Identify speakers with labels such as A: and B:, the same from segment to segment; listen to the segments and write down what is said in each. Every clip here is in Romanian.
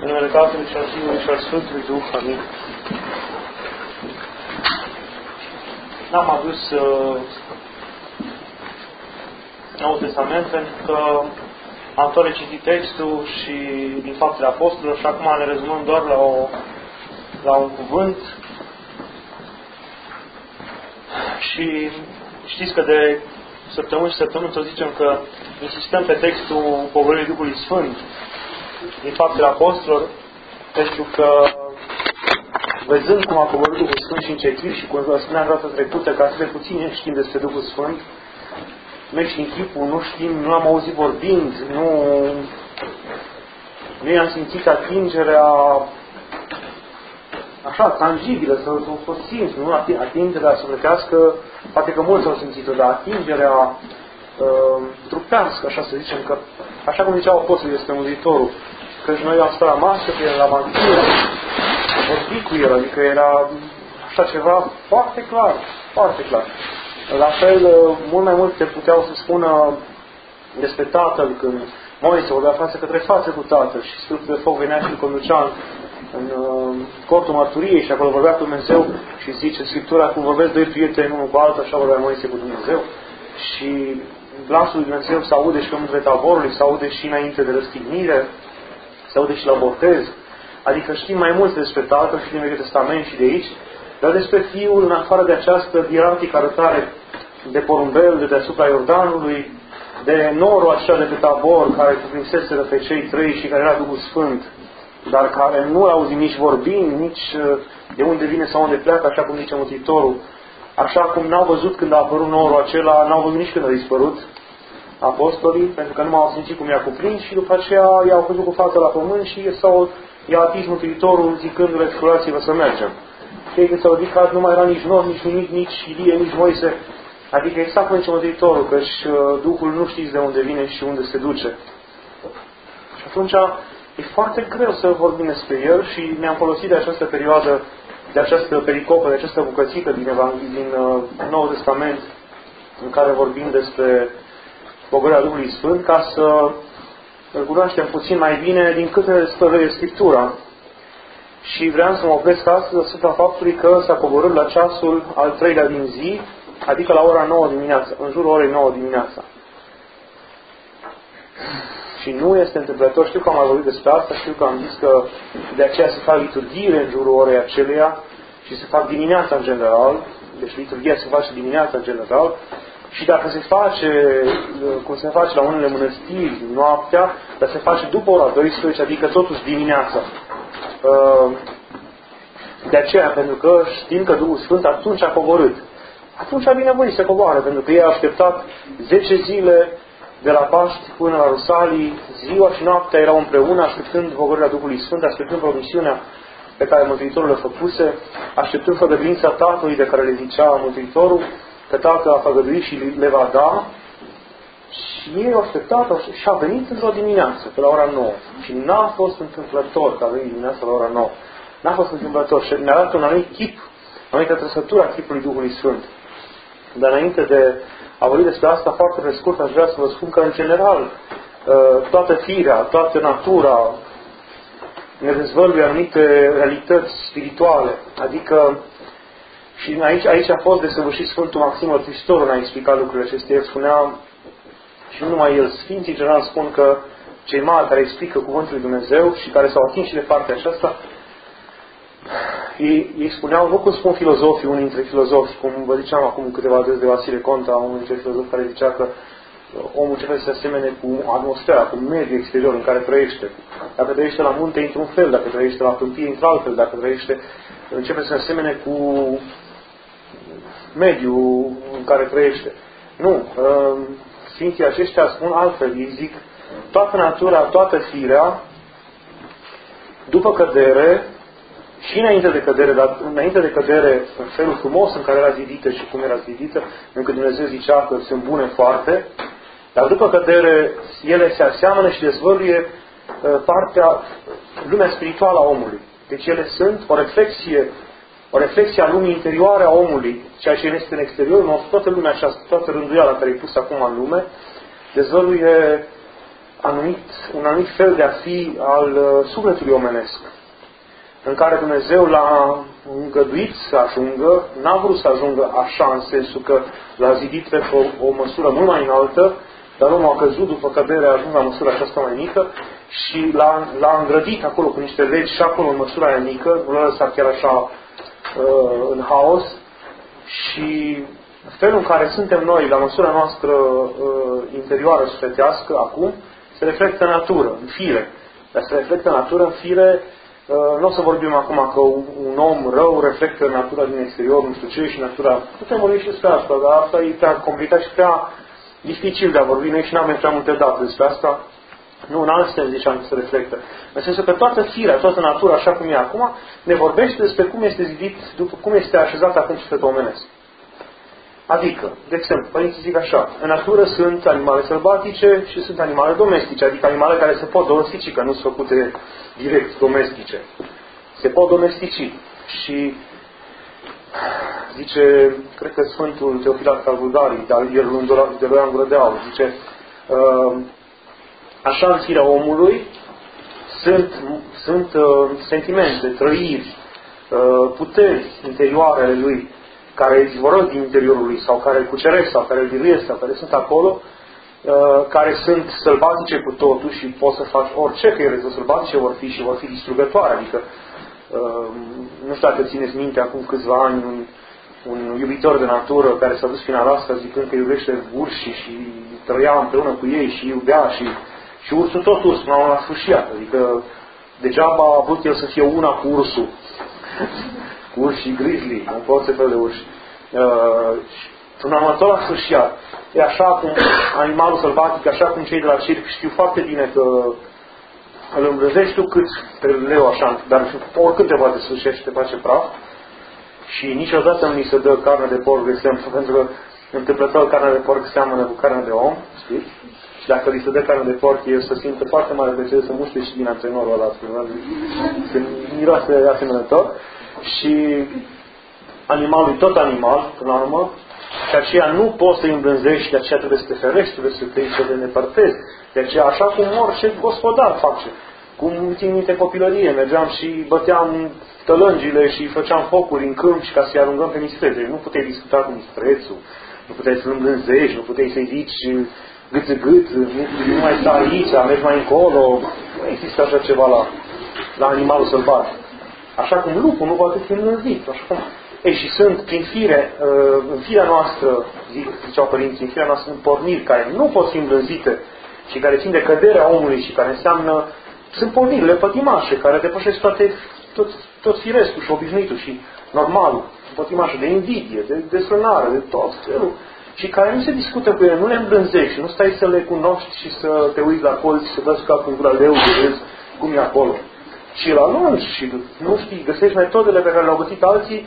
A: În numele Tatălui și al Fiului și al Sfântului Duh. Amin. N-am adus Noul Testament pentru că am tot recitit textul și din Faptele Apostolilor și acum ne rezumăm doar la un cuvânt. Și știți că de săptămâni și săptămâni să zicem că insistăm pe textul Pogorârii Duhului Sfânt din Faptele Apostolilor, pentru că văzând cum a coborât Duhul Sfânt și în ce chip și cum vă spuneam data trecută, că atât de puțin știm despre Duhul Sfânt, noi știm chipul, nu știm, nu am auzit vorbind, nu i-am simțit atingerea așa, tangibilă, să o simți, nu atingerea sufletească, poate că mulți au simțit-o, dar atingerea trupească, așa să zicem, că așa cum ziceau apostolii despre Mântuitorul, că și noi am stat la masă, că era la mantie, vorbit cu el, adică era așa ceva foarte clar, foarte clar. La fel, mult mai mult se puteau să spună despre Tatăl, când Moise vorbea față către față cu Tatăl și stâlpul de foc venea și îl conducea în cortul mărturiei și acolo vorbea cu Dumnezeu și zice Scriptura, cum vorbesc doi prieteni unul cu altul, așa vorbea Moise cu Dumnezeu. Și glasul lui Dumnezeu se aude și pe muntele Taborului, se aude și înainte de răstignire, se aude și la botez. Adică știm mai mult despre Tatăl și din Vechiul Testament și de aici, dar despre Fiul, în afară de această ierarhică arătare de porumbel de deasupra Iordanului, de norul așa de pe Tabor, care cuprinseseră pe cei trei și care era Duhul Sfânt, dar care nu l-auzim nici vorbind, nici de unde vine sau unde pleacă, așa cum zice Mântuitorul. Așa cum n-au văzut când a apărut norul acela, n-au văzut nici când a dispărut apostolii, pentru că nu m-au simțit cum i-a cuprins și după aceea i-au căzut cu fața la pământ și i-a atins Mântuitorul zicându-le, sculați-vă să mergem. Cei când s-au ridicat nu mai era nici nor, nici nimic, nici Ilie, nici Moise. Adică exact cum zice Mântuitorul, că Duhul nu știți de unde vine și unde se duce. Și atunci e foarte greu să vorbim despre el și ne-am folosit de această perioadă, de această pericopă, de această bucățică din Noul Testament în care vorbim despre Pogorârea Duhului Sfânt, ca să îl cunoaștem puțin mai bine din câte stăruie Scriptura. Și vreau să mă opresc astăzi asupra faptului că s-a coborât la ceasul al treilea din zi, adică la ora 9 dimineața, în jurul orei 9 dimineața. Și nu este întâmplător, știu că am mai vorbit despre asta, știu că am zis că de aceea se fac liturghiile în jurul orei aceleia și se fac dimineața în general, deci liturghia se face dimineața în general, și dacă se face, cum se face la unele mănăstiri, noaptea, dar se face după ora 12, adică totuși dimineața. De aceea, pentru că știm că Duhul Sfânt atunci a coborât. Atunci a binevoit să coboare, pentru că ei au așteptat 10 zile de la Paști până la Rusalii, ziua și noaptea erau împreună, așteptând pogorârea Duhului Sfânt, așteptând promisiunea pe care Mântuitorul le făcuse, așteptând făgăduința Tatălui de care le zicea Mântuitorul, că Tatăl a făgăduit și le va da. Și ei au așteptat și a venit într-o dimineață, pe la ora 9. Și n-a fost întâmplător că a venit dimineața la ora 9. N-a fost întâmplător și ne arată un anumit chip, o anumită trăsătură a chipului Duhului Sfânt. Dar înainte de a vorbi despre asta, foarte pe scurt, aș vrea să vă spun că, în general, toată firea, toată natura ne dezvăluie anumite realități spirituale. Adică, și aici a fost desăvârșit Sfântul Maxim Mărturisitorul în a explica lucrurile acestea. El spunea, și nu numai el, Sfinții în general spun că cei mari care explică Cuvântul lui Dumnezeu și care s-au atins și de partea aceasta, ei spuneau, nu cum spun filozofii, unii dintre filozofi, cum vă ziceam acum câteva zile de Vasile Conta, unul dintre filozofi care zicea că omul începe să se asemene cu atmosfera, cu mediul exterior în care trăiește. Dacă trăiește la munte, într-un fel, dacă trăiește la câmpie, într-altfel, dacă trăiește, începe să se asemene cu mediul în care trăiește. Nu, Sfinții aceștia spun altfel, ei zic, toată natura, toată firea, după cădere, și înainte de cădere, dar înainte de cădere, în felul frumos în care era zidită și cum era zidită, încât Dumnezeu zicea că sunt bune foarte, dar după cădere, ele se aseamănă și dezvăluie lumea spirituală a omului. Deci ele sunt o reflexie a lumii interioare a omului, ceea ce este în exterior, toată lumea aceasta, toată rânduiala care e pusă acum în lume, dezvăluie un anumit fel de a fi al sufletului omenesc, în care Dumnezeu l-a îngăduit să ajungă, n-a vrut să ajungă așa, în sensul că l-a zidit pe o măsură mult mai înaltă, dar omul a căzut după cădere, a ajuns la măsura aceasta mai mică și l-a îngrădit acolo cu niște legi și acolo în măsura aia mică, nu l-a lăsat chiar așa în haos. Și felul în care suntem noi, la măsura noastră interioară sufletească, acum, se reflectă în natură, în fire. Dar se reflectă în natură, în fire. Nu o să vorbim acum că un om rău reflectă natura din exterior, nu știu ce, și natura... Putem vorbi și despre asta, dar asta e prea complicat și prea dificil de a vorbi. Noi și n-am prea multe date despre asta. Nu, în alt sens ziceam că se reflectă. În sensul că toată firea, toată natura, așa cum e acum, ne vorbește despre cum este zidit, după cum este așezat acum sufletul omenesc. Adică, de exemplu, părinții zic așa, în natură sunt animale sălbatice și sunt animale domestice, adică animale care se pot domestici, că nu sunt făcute direct domestice. Se pot domestici. Și zice, cred că Sfântul Teofilat al Bulgarii, dar el de lui Angură de Aur, zice, așa în firea omului sunt sentimente, trăiri, puteri interioare ale lui, care izvorăsc din interiorul lui, sau care îl cuceresc, sau care îl biruiesc, sau care sunt acolo, care sunt sălbatice cu totul și poți să faci orice, că ele sunt sălbatice, vor fi distrugătoare. Adică, nu știu dacă țineți minte, acum câțiva ani, un iubitor de natură care s-a dus final asta zicând că iubește urșii și trăia împreună cu ei și iubea și ursul tot urs, până la sfârșit. Adică degeaba a avut el să fie una cu ursul. Cu urși grizzly, cu orice fel de urși. Până la următor la sfârșit. E așa cum animalul sălbatic, așa cum cei de la circ știu foarte bine că îl îmbrăzești tu cât pe leu așa, dar oricând te poate sfârși și te face praf. Și niciodată nu ni se dă carne de porc, de exemplu, pentru că întâmplător carnea de porc seamănă cu carnea de om, știți? Și dacă li se dă carne de porc, el se simte foarte mare plăcere să muște și din antrenorul ăla, se miroase asemănător. Și animalul e tot animal, până la urmă, și aceea nu poți să-i îmblânzești, de aceea trebuie să te ferești, trebuie să te îndepărtezi. De aceea, așa cum orice gospodar face. Cum țin minte copilărie, mergeam și băteam tălângile și făceam focuri în câmp și ca să-i aruncăm pe mistrețe. Nu puteai discuta cu mistrețul, nu puteai să-l îmblânzești, nu puteai să-i zici gâță-gâță, nu mai sta aici, mergi mai încolo. Nu există așa ceva la animalul sălbatic. Așa cum lupul nu poate fi îmblânzit. Așa cum... Ei, și sunt prin fire, în firea noastră, ziceau părinții, în firea noastră sunt porniri care nu pot fi îmblânzite și care țin de căderea omului și care înseamnă, sunt pornirile pătimașe, care depășesc tot firescul și obișnuitul și normalul, pătimașe de invidie, de desfrânare, de tot felul, și care nu se discută cu ele, nu le îmblânzești, nu stai să le cunoști și să te uiți la colț și să dă cap în gura leu, de vezi cum e acolo. Și la lungi și, nu știi, găsești metodele pe care le-au găsit alții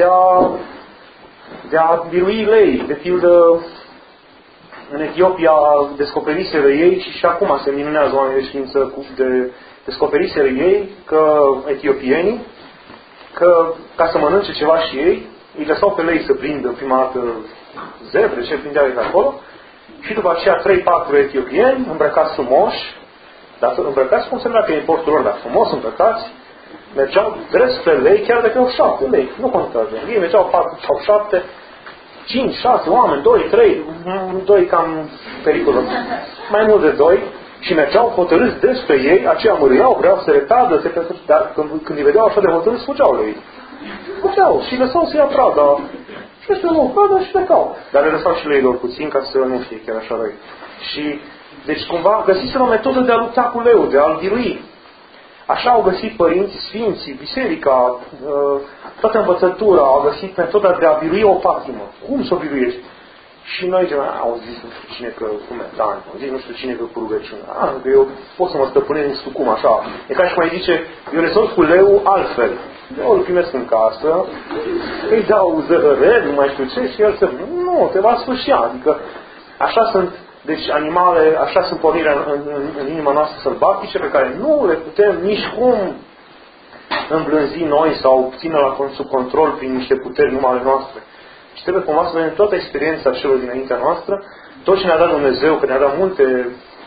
A: de a birui lei. De pildă, în Etiopia descoperiseră ei și acum se minunează oamenii de știință de descoperiseră ei că etiopienii, că ca să mănânce ceva și ei, îi lăsau pe lei să prindă prima dată zebre, ce prindeau ei acolo, și după aceea 3-4 etiopieni îmbrăcați frumoși, dar îmbrăcați cum se vrea că e importul lor, dar frumos îmbrăcați, mergeau drept spre lei, chiar dacă au 7 lei, nu contează. Ei mergeau 4 sau 7, 5, 6 oameni, 2, 3, 2 cam periculos, mai mult de 2, și mergeau hotărâți despre ei, aceia mârâiau, vreau să retardă, dar când îi vedeau așa de hotărâți, fugeau la ei. Fugeau și lăsau să ia prada. Și ăștia nu, prada și plecau. Dar le lăsau și lei lor puțin ca să nu fie chiar așa răi. Și deci cumva găsiseră o metodă de a lupta cu leul, de a-l birui. Așa au găsit părinții, sfinții, biserica, toată învățătura, au găsit metoda de a birui o patimă. Cum să o biruiești? Și noi zicem, au zis nu știu cine că cu metani, au zis nu știu cine că cu rugăciune. Că eu pot să mă stăpânesc în sucum, așa. E ca și cum ai zice, eu rezolv cu leu altfel. Eu îl primesc în casă, îi dau zăhărel, nu mai știu ce, și el se... Nu, te va sfârși. Adică așa sunt, deci animale, așa sunt pornirea în inima noastră sălbatice, pe care nu le putem nici cum îmblânzi noi sau ține sub control prin niște puteri numai ale noastre. Și trebuie cumva să vedem toată experiența celor dinaintea noastră, tot ce ne-a dat Dumnezeu, că ne-a dat multe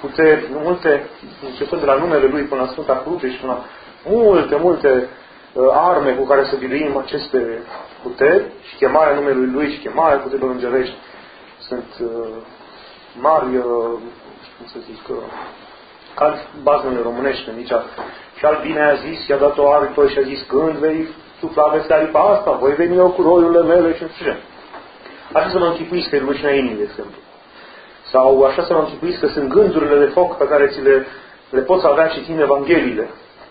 A: puteri, multe, începând de la numele Lui până la Sfânta Cruce și până la multe arme cu care să biruim aceste puteri și chemarea numelui Lui și chemarea puterilor îngerești sunt mari, cum să zic, ca bazmele românești, când zicea și Albine a zis, i-a dat o aripă și a zis, când vei sufla peste aripa asta, voi veni eu cu roiurile mele și nu știu ce. Așa să mă închipuiți că e rugăciunea inimii, de exemplu. Sau așa să mă închipuiți că sunt gândurile de foc pe care ți le poți avea citind Evangheliile.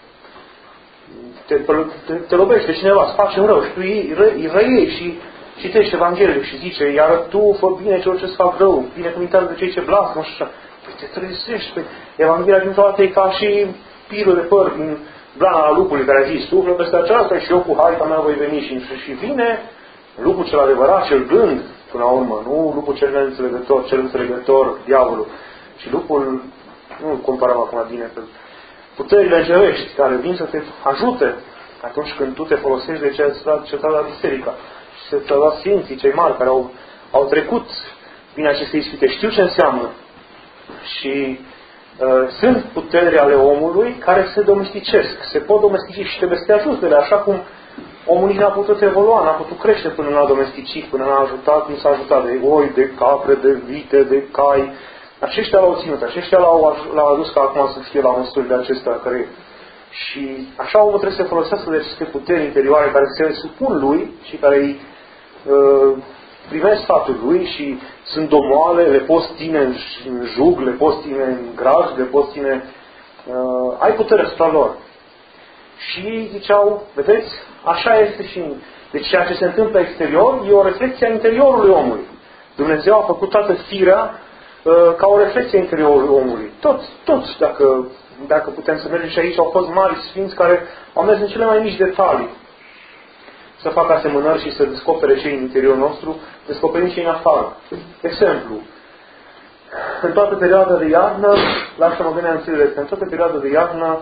A: Te lobește cineva, îți face un rău și tu îi răiei și citești Evangheliile și zice, iar tu fă bine celor ce-ți fac rău, binecuvântează de cei ce blasfemă și așa. Păi te trezești. Evanghelia dintr-o dată e ca și pirul de păr din blana la lupului care a zis, suflă peste aceasta și eu cu haita mea voi veni și vine lupul cel adevărat, cel gând, până la urmă, nu lupul cel înțelegător, diavolul, ci lupul, nu comparăm acum bine, puterile îngerești care vin să te ajute atunci când tu te folosești de ce ți-a dat biserica și ți-a dat sfinții cei mari care au trecut prin aceste ispite, știu ce înseamnă și sunt puteri ale omului care se domesticesc, se pot domestici și trebuie să te ajutele, așa cum omul nici n-a putut evolua, n-a putut crește până n-a domesticit, până n-a ajutat, nu s-a ajutat de oi, de capre, de vite, de cai. Aceștia l-au ținut, aceștia l-au adus ca acum să fie la măsurile acestea care... Și așa omul trebuie să folosească de aceste puteri interioare care se supun lui și care îi primesc sfatul lui și sunt domoale, le poți ține în jug, le poți ține în graj, le poți ține... ai putere asupra lor. Și ziceau, vedeți, așa este și... Deci ceea ce se întâmplă exterior e o reflecție a interiorului omului. Dumnezeu a făcut toată firea ca o reflecție a interiorului omului. Toți, dacă putem să mergem și aici, au fost mari sfinți care au mers în cele mai mici detalii să facă asemănări și să descopere ce în interiorul nostru, descoperind ce în afară. Exemplu, în toată perioada de iarnă, la asta mă gândeam înțeles, în toată perioada de iarnă,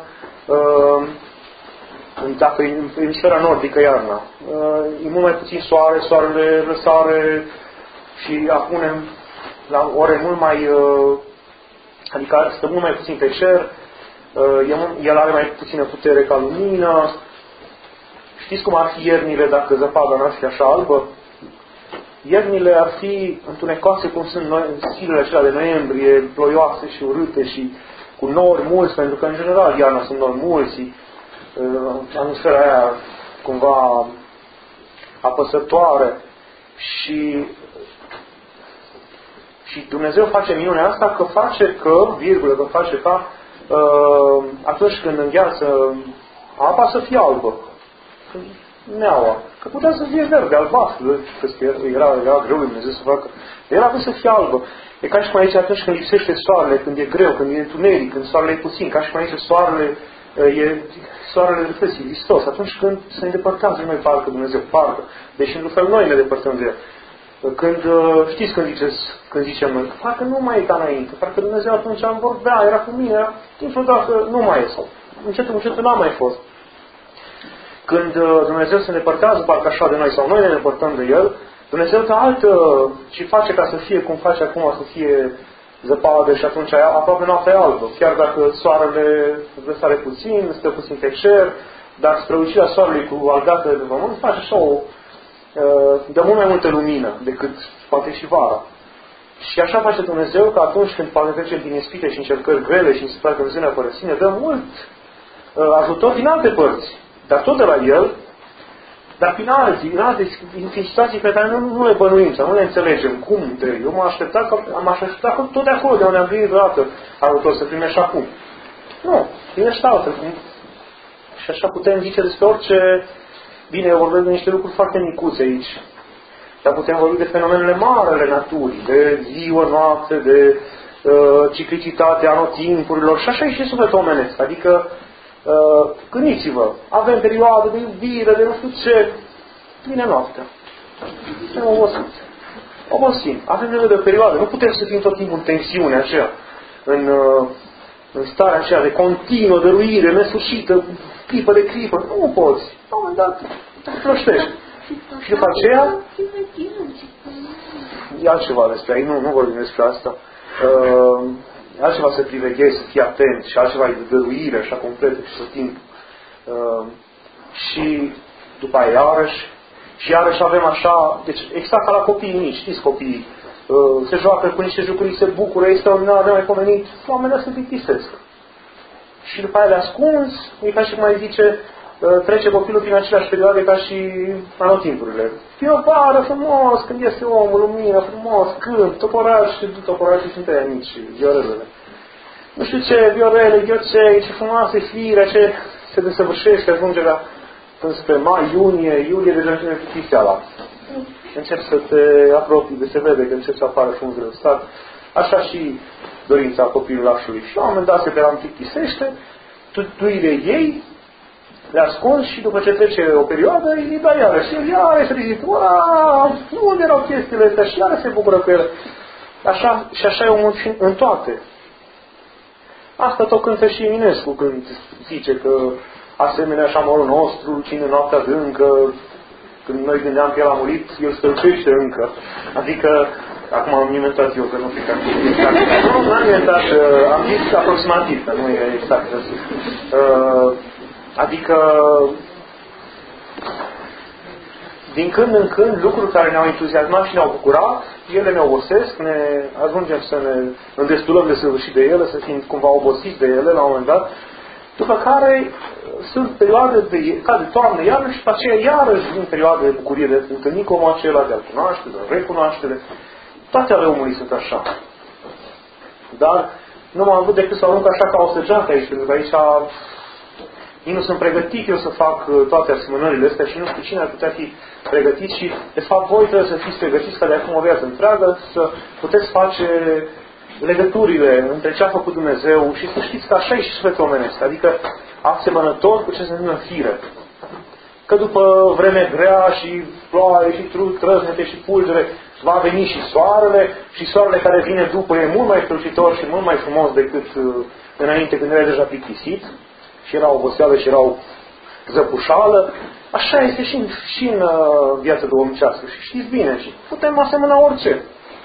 A: dacă e în sfera nordică iarna, e mult mai puțin soare, soarele răsare și apunem la ore mult mai, adică stă mult mai puțin pe cer, el are mai puțină putere ca lumină. Știți cum ar fi iernile dacă zăpada n-ar fi așa albă? Iernile ar fi întunecoase cum sunt zilele acelea de noiembrie, ploioase și urâte și cu nori mulți, pentru că în general iarna sunt nori mulți, atmosfera aia cumva apăsătoare și Dumnezeu face minunea asta că face ca atunci când îngheață apa să fie albă. Neaua. Că putea să fie verde, albastru. Că era greu lui Dumnezeu să facă. Era să fie albă. E ca și cum aici atunci când lipsește soarele, când e greu, când e întuneric, când soarele e puțin, ca și cum aici soarele reflecție, Hristos. Atunci când se îndepărtează noi parcă Dumnezeu, parcă. Deși într-un fel noi ne depărtăm de El. Știți când zicem noi, parcă nu mai e ca înainte, parcă Dumnezeu atunci am vorbea, era cu mine, dintr-o dată nu mai e sau încetul n-a mai fost. Când Dumnezeu se îndepărtează parcă așa de noi sau noi ne îndepărtăm de El, Dumnezeu dă altă și face ca să fie cum face acum, să fie zăpadă și atunci aproape noaptea albă. Chiar dacă soarele răsare puțin, stă puțin pe cer, dar strălucirea soarelui cu algatele de pământ face așa dă mult mai multă lumină decât poate și vara. Și așa face Dumnezeu că atunci când poate trecem din ispite și încercări grele și încercări că Dumnezeu ne părăsi, ne dă mult ajutor din alte părți. Dar tot de la El, dar prin alte situații pe care nu le bănuim sau nu le înțelegem. Cum? Eu m-am așteptat că tot de acolo de unde am venit vreodată ajutor să primești acum. Nu, primești altfel. Și așa putem zice despre orice. Bine, eu vorbesc de niște lucruri foarte micuțe aici. Dar putem vorbi de fenomenele mari ale naturii, de ziua, noapte, de ciclicitatea anotimpurilor și așa e și sufletul omenesc. Adică, gândiți-vă, avem perioade de iubire, de nu știu ce, vine noaptea. Suntem obosim. Avem nevoie de o perioadă. Nu putem să fim tot timpul în tensiune aceea, în starea aceea de continuă dăruire, nesfârșită, clipă de clipă. Nu poți. La un moment dat, te flăștești. Și după aceea, e altceva despre aici, nu vorbim despre asta. altceva să priveghezi, să fii atent, și altceva e dăruire, așa completă și tot timpul. Și după aia iarăși avem așa, deci exact ca la copiii mici, știți copiii, se joacă cu niște jucării, se bucură, este extraordinar, nemaipomenit, oamenii se plictisesc. Și după aia le ascunzi, e ca și cum mai zice, trece copilul prin aceleași perioade ca și anotimpurile. Primăvară frumos, când este omul, lumină, frumos, cânt, toporași, toporașii sunt aia mici, viorelele. Nu știu ce, viorele, ghiocei, ce frumoasă e firea, ce se desăvârșește, ajunge la spre mai, iunie, iulie, deja începe plictiseala. Încep să te apropii, de se vede că încep să apară frunzele în start. Așa și dorința copilașului. Și la un moment dat se te plictisește, tu le iei, le ascunzi și după ce trece o perioadă, îi dai iarăși. El iarăși se ridică, unde erau chestiile astea? Și iarăși se bucură cu ele. Așa, și așa e omul în toate. Asta tot cântă și Eminescu când zice că asemenea șamorul nostru, cine noaptea adâncă, când noi gândeam că el a murit, el stălcește încă. Adică, acum am inventat eu, că nu știu că exact. Nu am inventat, am zis aproximativ, că nu e exact. Adică, din când în când, lucruri care ne-au entuziasmat și ne-au bucurat, ele ne obosesc, ne ajungem să ne îndestulăm de săvârșit de ele, să fim cumva obosiți de ele la un moment dat, după care sunt perioade ca de toamnă, iarăși, și după aceea iarăși vin perioade de bucurie, de întâlni cu omul acela, de a cunoaște, de a recunoaște. Toate ale omului sunt așa. Dar nu m-am avut decât să arunc așa ca o săgeată aici, pentru că aici nu sunt pregătit eu să fac toate asemănările astea și nu știu cine ar putea fi pregătit și, de fapt, voi trebuie să fiți pregătiți ca de acum o viață întreagă să puteți face legăturile între ce a făcut Dumnezeu și să știți că așa e și sufletul omenesc, adică asemănător cu ce se întâmplă în fire. Că după vreme grea și ploaie și trăznete și pulgere va veni și soarele care vine după e mult mai strălucitor și mult mai frumos decât înainte când era deja plictisit și era oboseală și era o zăpușală. Așa este și în viața duhovnicească. Și știți bine, și putem asemăna orice.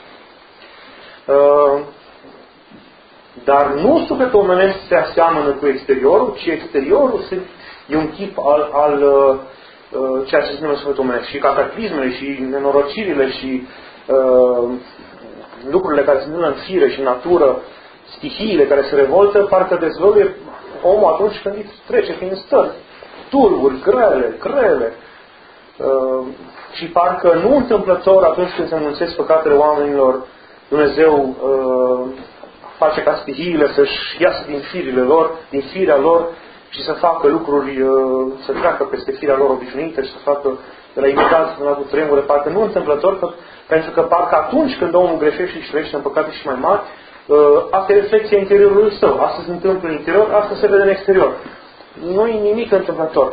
A: Dar nu sufletul omenesc se aseamănă cu exteriorul, ci exteriorul e un chip al ceea ce se numește sufletul omenesc. Și cataclismele și nenorocirile și lucrurile care se întâmplă în fire și în natură, stihiile care se revoltă, parcă dezvăluie omul atunci când îi trece prin stări, turburi, grele. Și parcă nu întâmplător atunci când se înmulțesc păcatele oamenilor, Dumnezeu face ca stihiile să-și iasă din firile lor, din firea lor și să facă lucruri, să treacă peste firea lor obișnuită și să facă de la imediat până la cutremure, parcă nu întâmplător, pentru că parcă atunci când omul greșește și trăiește în păcate și mai mari, asta e reflexia interiorului său. Asta se întâmplă în interior, asta se vede în exterior. Nu e nimic întâmplător.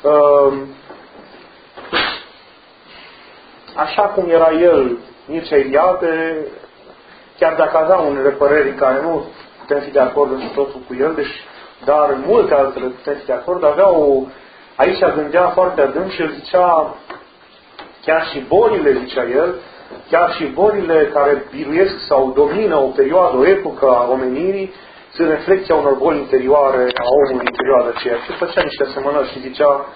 A: Așa cum era el, Mircea Eliade, chiar dacă avea unele păreri care nu putem fi de acord în totul cu el, dar în multe altele putem fi de acord, aici gândea foarte adânc și el zicea, chiar și bolile, zicea el, chiar și bolile care biruiesc sau domină o perioadă, o epocă a omenirii, sunt reflecția unor boli interioare a omului interior de aceea. Și făcea niște asemănări și zicea,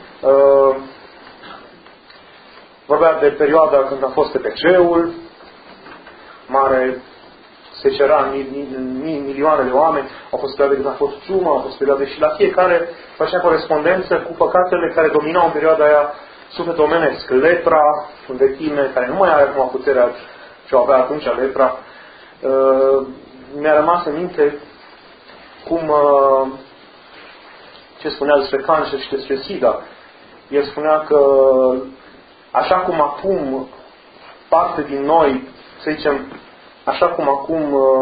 A: vorbea de perioada când a fost TPC-ul, mare secera milioane de oameni, au fost perioade când a fost ciumă, au fost perioade și la fiecare făcea corespondență cu păcatele care dominau în perioada aia sufletul omenesc. Lepra, în vechime, care nu mai are acum puterea ce o avea atunci lepra, mi-a rămas în minte cum ce spunea despre cancer și despre SIDA. El spunea că așa cum acum parte din noi, să zicem, așa cum acum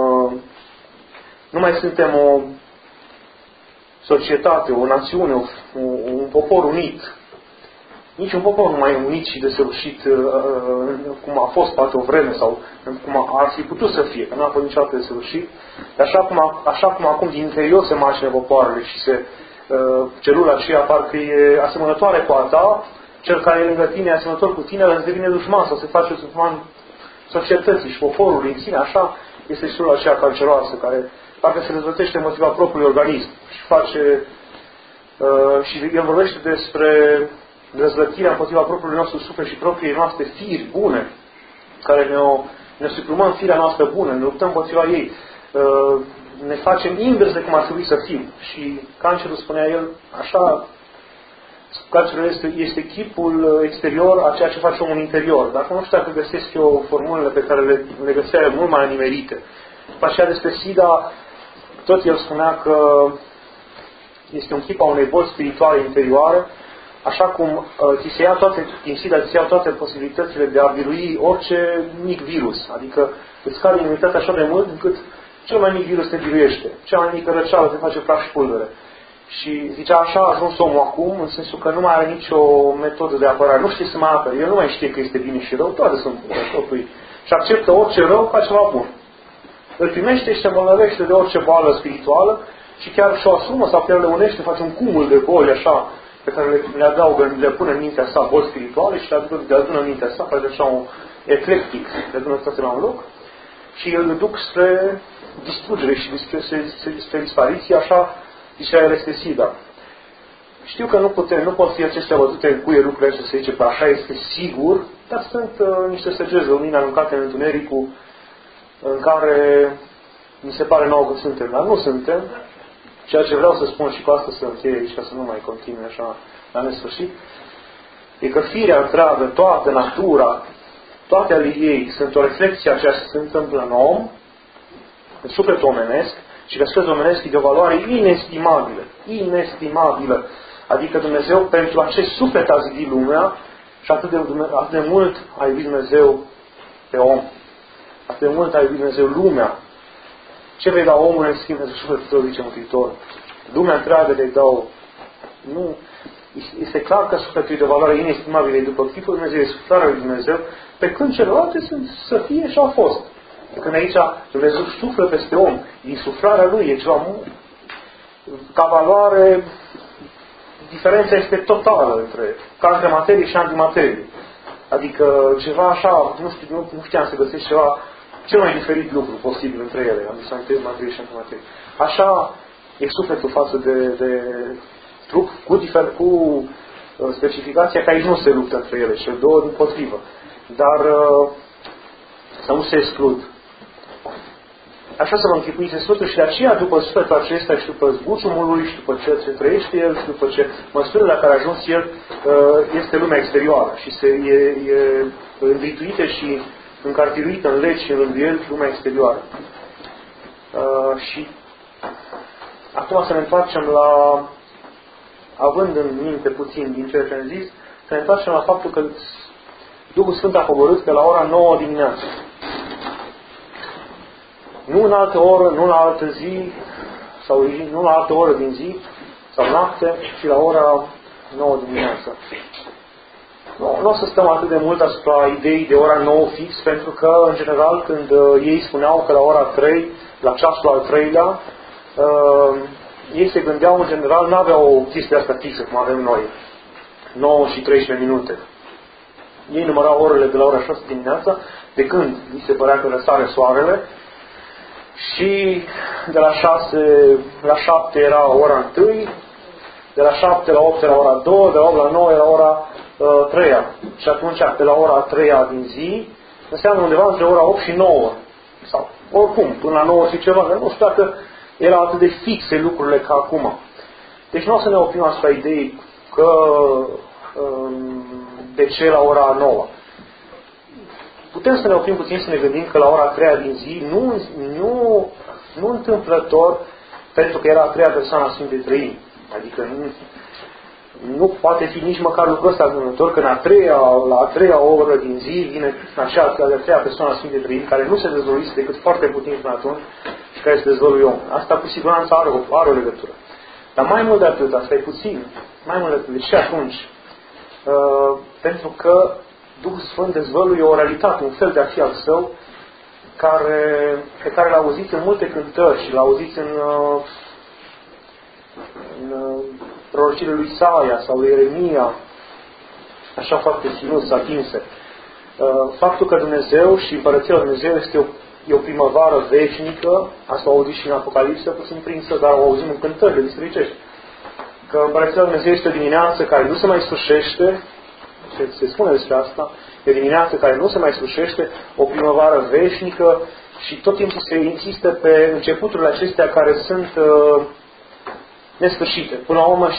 A: nu mai suntem o societate, o națiune, un popor unit. Nici un popor nu mai e unit și desăvârșit cum a fost poate o vreme sau cum ar fi putut să fie, că nu a fost niciodată desăvârșit. Așa cum acum din interior se mașină popoarele și celula aceea parcă e asemănătoare cu a ta, cel care e lângă tine e asemănător cu tine, el îți devine dușman sau se face dușman societății și poporului în sine, așa este celula aceea canceroasă care parcă se dezvățește împotriva propriului organism și face și el vorbește despre răzvătirea împotriva propriului nostru suflet și propriei noastre firi bune, care ne suprumăm firea noastră bună, ne luptăm împotriva ei, ne facem invers de cum ar trebui să fim. Și cancerul, spunea el, așa, cancerul este chipul exterior a ceea ce face omul interior. Dar nu știu dacă găsesc eu formulele pe care le găsea mult mai nimerite. După aceea despre SIDA, tot el spunea că este un chip a unei boli spirituale interioare, așa cum din SIDA ți se iau toate posibilitățile de a birui orice mic virus. Adică îți scade imunitatea așa de mult încât cel mai mic virus te biruiește. Cea mai mică răceală te face praf și pulbere. Și zicea, așa a ajuns omul acum, în sensul că nu mai are nicio metodă de apărare. Nu știe să mai apere. El nu mai știe că este bine și rău. Toate sunt totul. Și acceptă orice rău ca ceva bun. Îl primește și se îmbolnăvește de orice boală spirituală și chiar și-o asumă sau chiar le unește, face un cumul de boli așa, pe care le adaugă, le pune în mintea sa boli spirituale și le adună în mintea sa, face așa un eclectic, le adună toate la un loc și îl duc spre distrugere și spre dispariție, așa zicea el, este SIDA. Știu că nu pot fi acestea văzute în cuie lucrurile astea, să zice că așa este sigur, dar sunt niște săgeți de lumină aruncate în întunericul în care mi se pare nouă că suntem, dar nu suntem. Ceea ce vreau să spun și cu asta să încheie aici, ca să nu mai continue așa la nesfârșit, e că firea întreagă, toată natura, toate ale ei sunt o reflexie a ceea ce se întâmplă în om, în sufletul omenesc, și că sufletul omenesc e de o valoare inestimabilă. Inestimabilă. Adică Dumnezeu, pentru acest suflet a zidit lumea și atât de mult a iubit Dumnezeu pe om. Atât de mult a iubit Dumnezeu lumea. Ce vei da omul în schimb pentru sufletul tău, zice Mântuitor? Lumea întreagă de dau. Nu. Este clar că sufletul e de o valoare inestimabilă, după chipul Dumnezeu, e suflarea lui Dumnezeu, pe când celelalte sunt să fie și au fost. Când aici Dumnezeu suflă peste om, din suflarea lui e ceva ca valoare, diferența este totală ca între materie și antimaterie. Adică ceva așa, nu știam să găsesc ceva, cel mai diferit lucru posibil între ele, materie și antimaterie. Așa e sufletul față de trup, cu specificația că aici nu se luptă între ele, și două dimpotrivă. Dar să nu se exclud. Așa să vă închipuiți Sfântul și de aceea, după sfătul acesta și după zbuciumul lui și după ceea ce trăiește el și după ce măsurile la care a ajuns el, este lumea exterioară și e învituită și încartiruită în legi și în rânduieli lumea exterioară. Și acum să ne întoarcem la, având în minte puțin din ceea ce am zis, să ne întoarcem la faptul că Duhul Sfânt a coborât pe la ora 9 dimineața. Nu în altă oră, nu la altă zi, sau nu la altă oră din zi, sau noapte, ci la ora 9 dimineața. Nu o să stăm atât de mult asupra ideii de ora 9 fix, pentru că, în general, când ei spuneau că la ora 3, la ceasul al 3-lea, ei se gândeau, în general, nu aveau o chestie asta fixă, cum avem noi. 9 și 13 minute. Ei numărau orele de la ora 6 dimineața, de când li se părea că răsare soarele, și de la 6 la 7 era ora 1, de la 7 la 8 era ora 2, de la 8 la 9 era ora 3. Și atunci, de la ora 3 din zi, înseamnă undeva între ora 8 și 9. Sau oricum, până la 9 și ceva, dar nu știu dacă erau atât de fixe lucrurile ca acum. Deci nu o să ne oprim asupra ideii că de ce la ora 9. Putem să ne oprim puțin să ne gândim că la ora 3 din zi, nu întâmplător, pentru că era a 3-a persoană a Sfintei Trăimi. Adică nu poate fi nici măcar lucrul ăsta întâmplător, că la a 3-a oră din zi vine acea de-a 3-a persoană a Sfintei Trăimi, care nu se dezvăluise decât foarte puțin până atunci și care se dezvăluie om. Asta cu siguranță are o legătură. Dar mai mult de atât, asta e puțin, mai mult de atât. De ce atunci? Pentru că Duhul Sfânt dezvăluie o realitate, un fel de a fi al Său, pe care l-a auzit în multe cântări și l-a auzit în prorocile lui Isaia sau lui Ieremia, așa foarte ținut, atinse. Faptul că Dumnezeu și Împărăția lui Dumnezeu este e o primăvară veșnică, asta o auzit și în Apocalipsă, puțin prinsă, dar o auzim în cântările bisericești. Că Împărăția Lui Dumnezeu este o dimineață care nu se mai sfârșește, se spune despre asta, e o dimineață care nu se mai sfârșește, o primăvară veșnică și tot timpul se insistă pe începuturile acestea care sunt nesfârșite. Până la urmă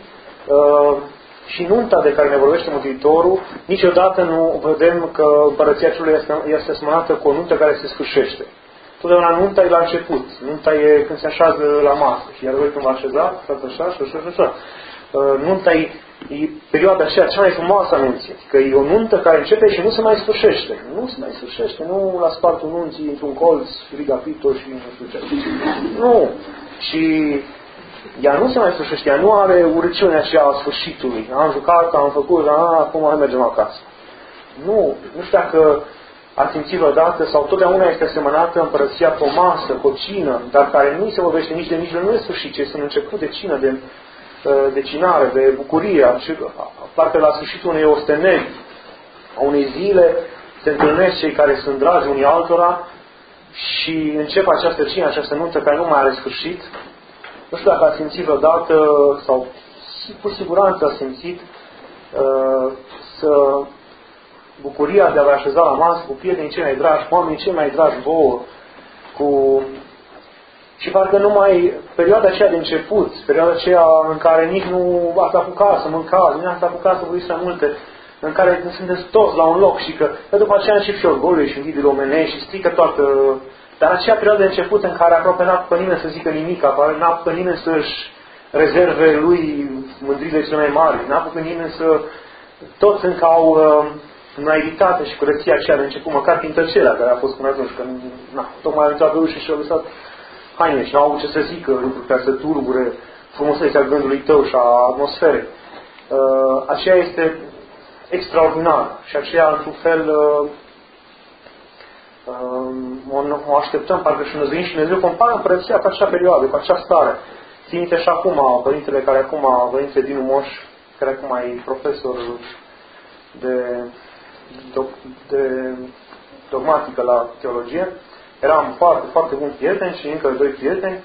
A: și nunta de care ne vorbește Mântuitorul, niciodată nu vedem că Împărăția Cerului este asemănată cu o nuntă care se sfârșește. Totdeauna nunta e la început. Nunta e când se așează la masă. Și iar voi când vă așeza, stați așa și așa. Nunta e perioada aceea cea mai frumoasă a nunții. Că e o nuntă care începe și nu se mai sfârșește. Nu se mai sfârșește. Nu la spartul nunții într-un colț, rigapito și nu știu ce. Nu. Și ea nu se mai sfârșește. Ea nu are urăciunea aceea a sfârșitului. Am jucat, am făcut, acum mai mergem acasă. Nu. Nu știu dacă ați simțit vreodată sau totdeauna este asemănată Împărăția cu o masă, cu o cină, dar care nu se vorbește nici de mijloc, nu e sfârșit, ci este un început de cină, de cinare, de bucurie. Și parcă la sfârșitul unei osteneli, a unei zile, se întâlnesc cei care sunt dragi unii altora și încep această cină, această nuntă care nu mai are sfârșit. Nu știu dacă ați simțit vreodată, sau cu siguranță ați simțit bucuria de a vă așeza la masă cu prietenii cei mai dragi, cu oamenii cei mai dragi vouă, și parcă numai perioada aceea de început, perioada aceea în care nici nu ați apucat să mâncați, nici nu ați apucat să vorbiți mai multe, în care sunteți toți la un loc și că după aceea încep și orgoliul și înghidile omenești și strică toată. Dar acea perioadă de început în care aproape n-a apucat nimeni să zică nimic, n-a apucat nimeni să-și rezerve lui mândrile cele mai mari, n-a apucat nimeni să... Toți încă au naivitate și curăția aceea de început, măcar prin tăcerea care a fost până atunci, că tocmai au intrat pe ușă și au lăsat haine și n-au avut ce să zică lucruri care să turbure frumusețea gândului tău și a atmosferei. Aceea este extraordinară și aceea, într-un fel, o așteptăm, parcă și năzuim și Dumnezeu compară Împărăția cu acea perioadă, cu acea stare. Țin minte și acum, părintele care acum, părintele Dinu Moș, care acum e profesor de dogmatică la teologie, eram foarte, foarte buni prieteni și încă doi prieteni.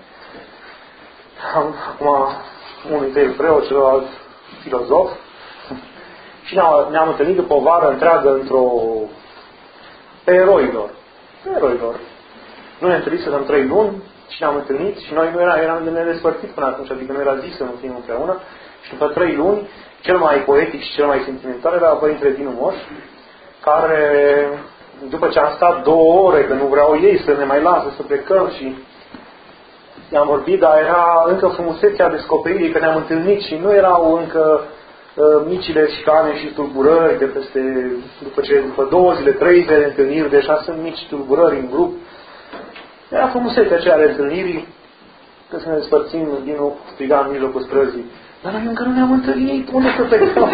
A: Acum, unul dintre ei preot, celălalt filozof. Și ne-am întâlnit după o vară întreagă pe Eroilor. Noi ne-am întâlnit să dăm 3 luni și ne-am întâlnit și noi nu eram de nedespărțit până atunci, adică nu era zis să nu fim împreună. Și după 3 luni, cel mai poetic și cel mai sentimental era Părintele Dinu Moș, care, după ce am stat 2 ore, că nu vreau ei să ne mai lasă să plecăm și i-am vorbit, dar era încă frumusețea descoperirii, că ne-am întâlnit și nu erau încă micile șcane și tulburări de peste, după 2 zile, 3 zile de întâlniri, deja sunt mici tulburări în grup. Era frumusețea aceea de întâlnirii, când să ne despărțim, Dinu striga în mijlocul străzii: dar noi încă nu ne-am întâlnit, unde să plecăm?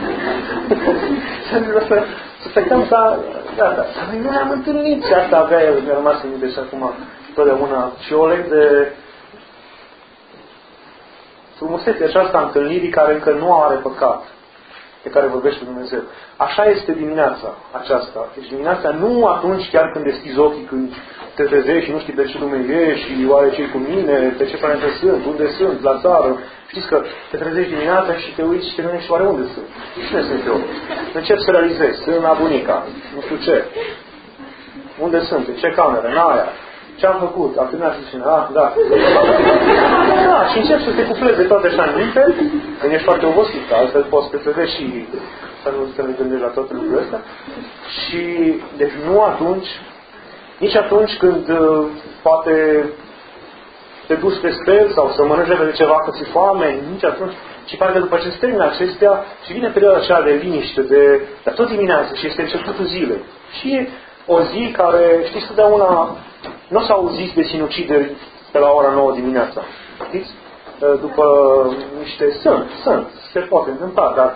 A: Să plecăm dar noi nu ne-am întâlnit. Și asta avea el, mi-a rămas în minte și acum totdeauna. Și o leg de frumusețea aceasta întâlnirii care încă nu are păcat, de care vorbește Dumnezeu. Așa este dimineața aceasta. Deci dimineața nu atunci chiar când deschizi ochii, când te trezești și nu știi pe ce lume ești și oare ce-i cu mine, pe ce planetă sunt, unde sunt, la țară. Știți că te trezești dimineața și te uiți și te gândești oare unde sunt? Cine sunt eu? Încep să realizezi. Sunt la bunica, nu știu ce. Unde sunt? În ce cameră? În aia. Ce-am făcut? Am terminat și zice, da. Da, și încep să te cufleze toate așa în minte, când ești foarte obosit, altfel poți să te trezești și să nu gândești la toate lucrurile astea. Și, deci nu atunci, nici atunci când poate te duci spre spel sau să mănânci repede ceva că ți-e foame, nici atunci, ci parcă după ce se termină acestea și vine perioada aceea de liniște, dar tot dimineața și este începutul zilei. Și e o zi care, știți, totdeauna nu s-au auziți de sinucideri pe la ora 9 dimineața. Știți? După niște se poate întâmpla, dar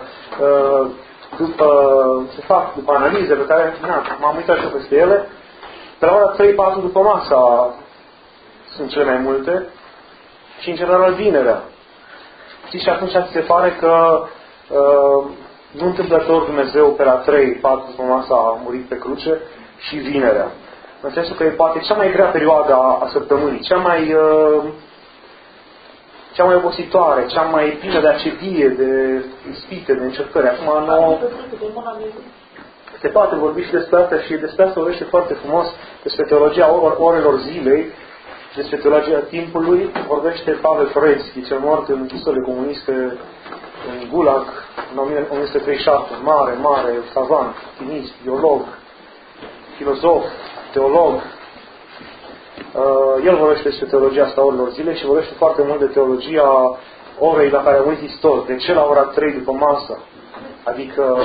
A: după analize pe care m-am uitat și peste ele, pe la ora 3-4 după masa sunt cele mai multe și în general vinerea. Știți, și atunci se pare că nu întâmplător Dumnezeu pe la 3-4 după masa a murit pe cruce și vinerea. În sensul că e poate cea mai grea perioadă a săptămânii, cea mai obositoare, cea mai plină de acedie, de ispite, de încercări. Acum se poate vorbi și despre asta și despre asta vorbește foarte frumos despre teologia orelor zilei, despre teologia timpului, vorbește Pavel Ferensky, cel mort în închisorile comuniste în Gulag, în 1937, mare savant, chimist, biolog, filozof, teolog. El vorbește despre teologia asta orelor zilei și vorbește foarte mult de teologia orei la care a murit Hristos. De ce la ora 3 după masă? Adică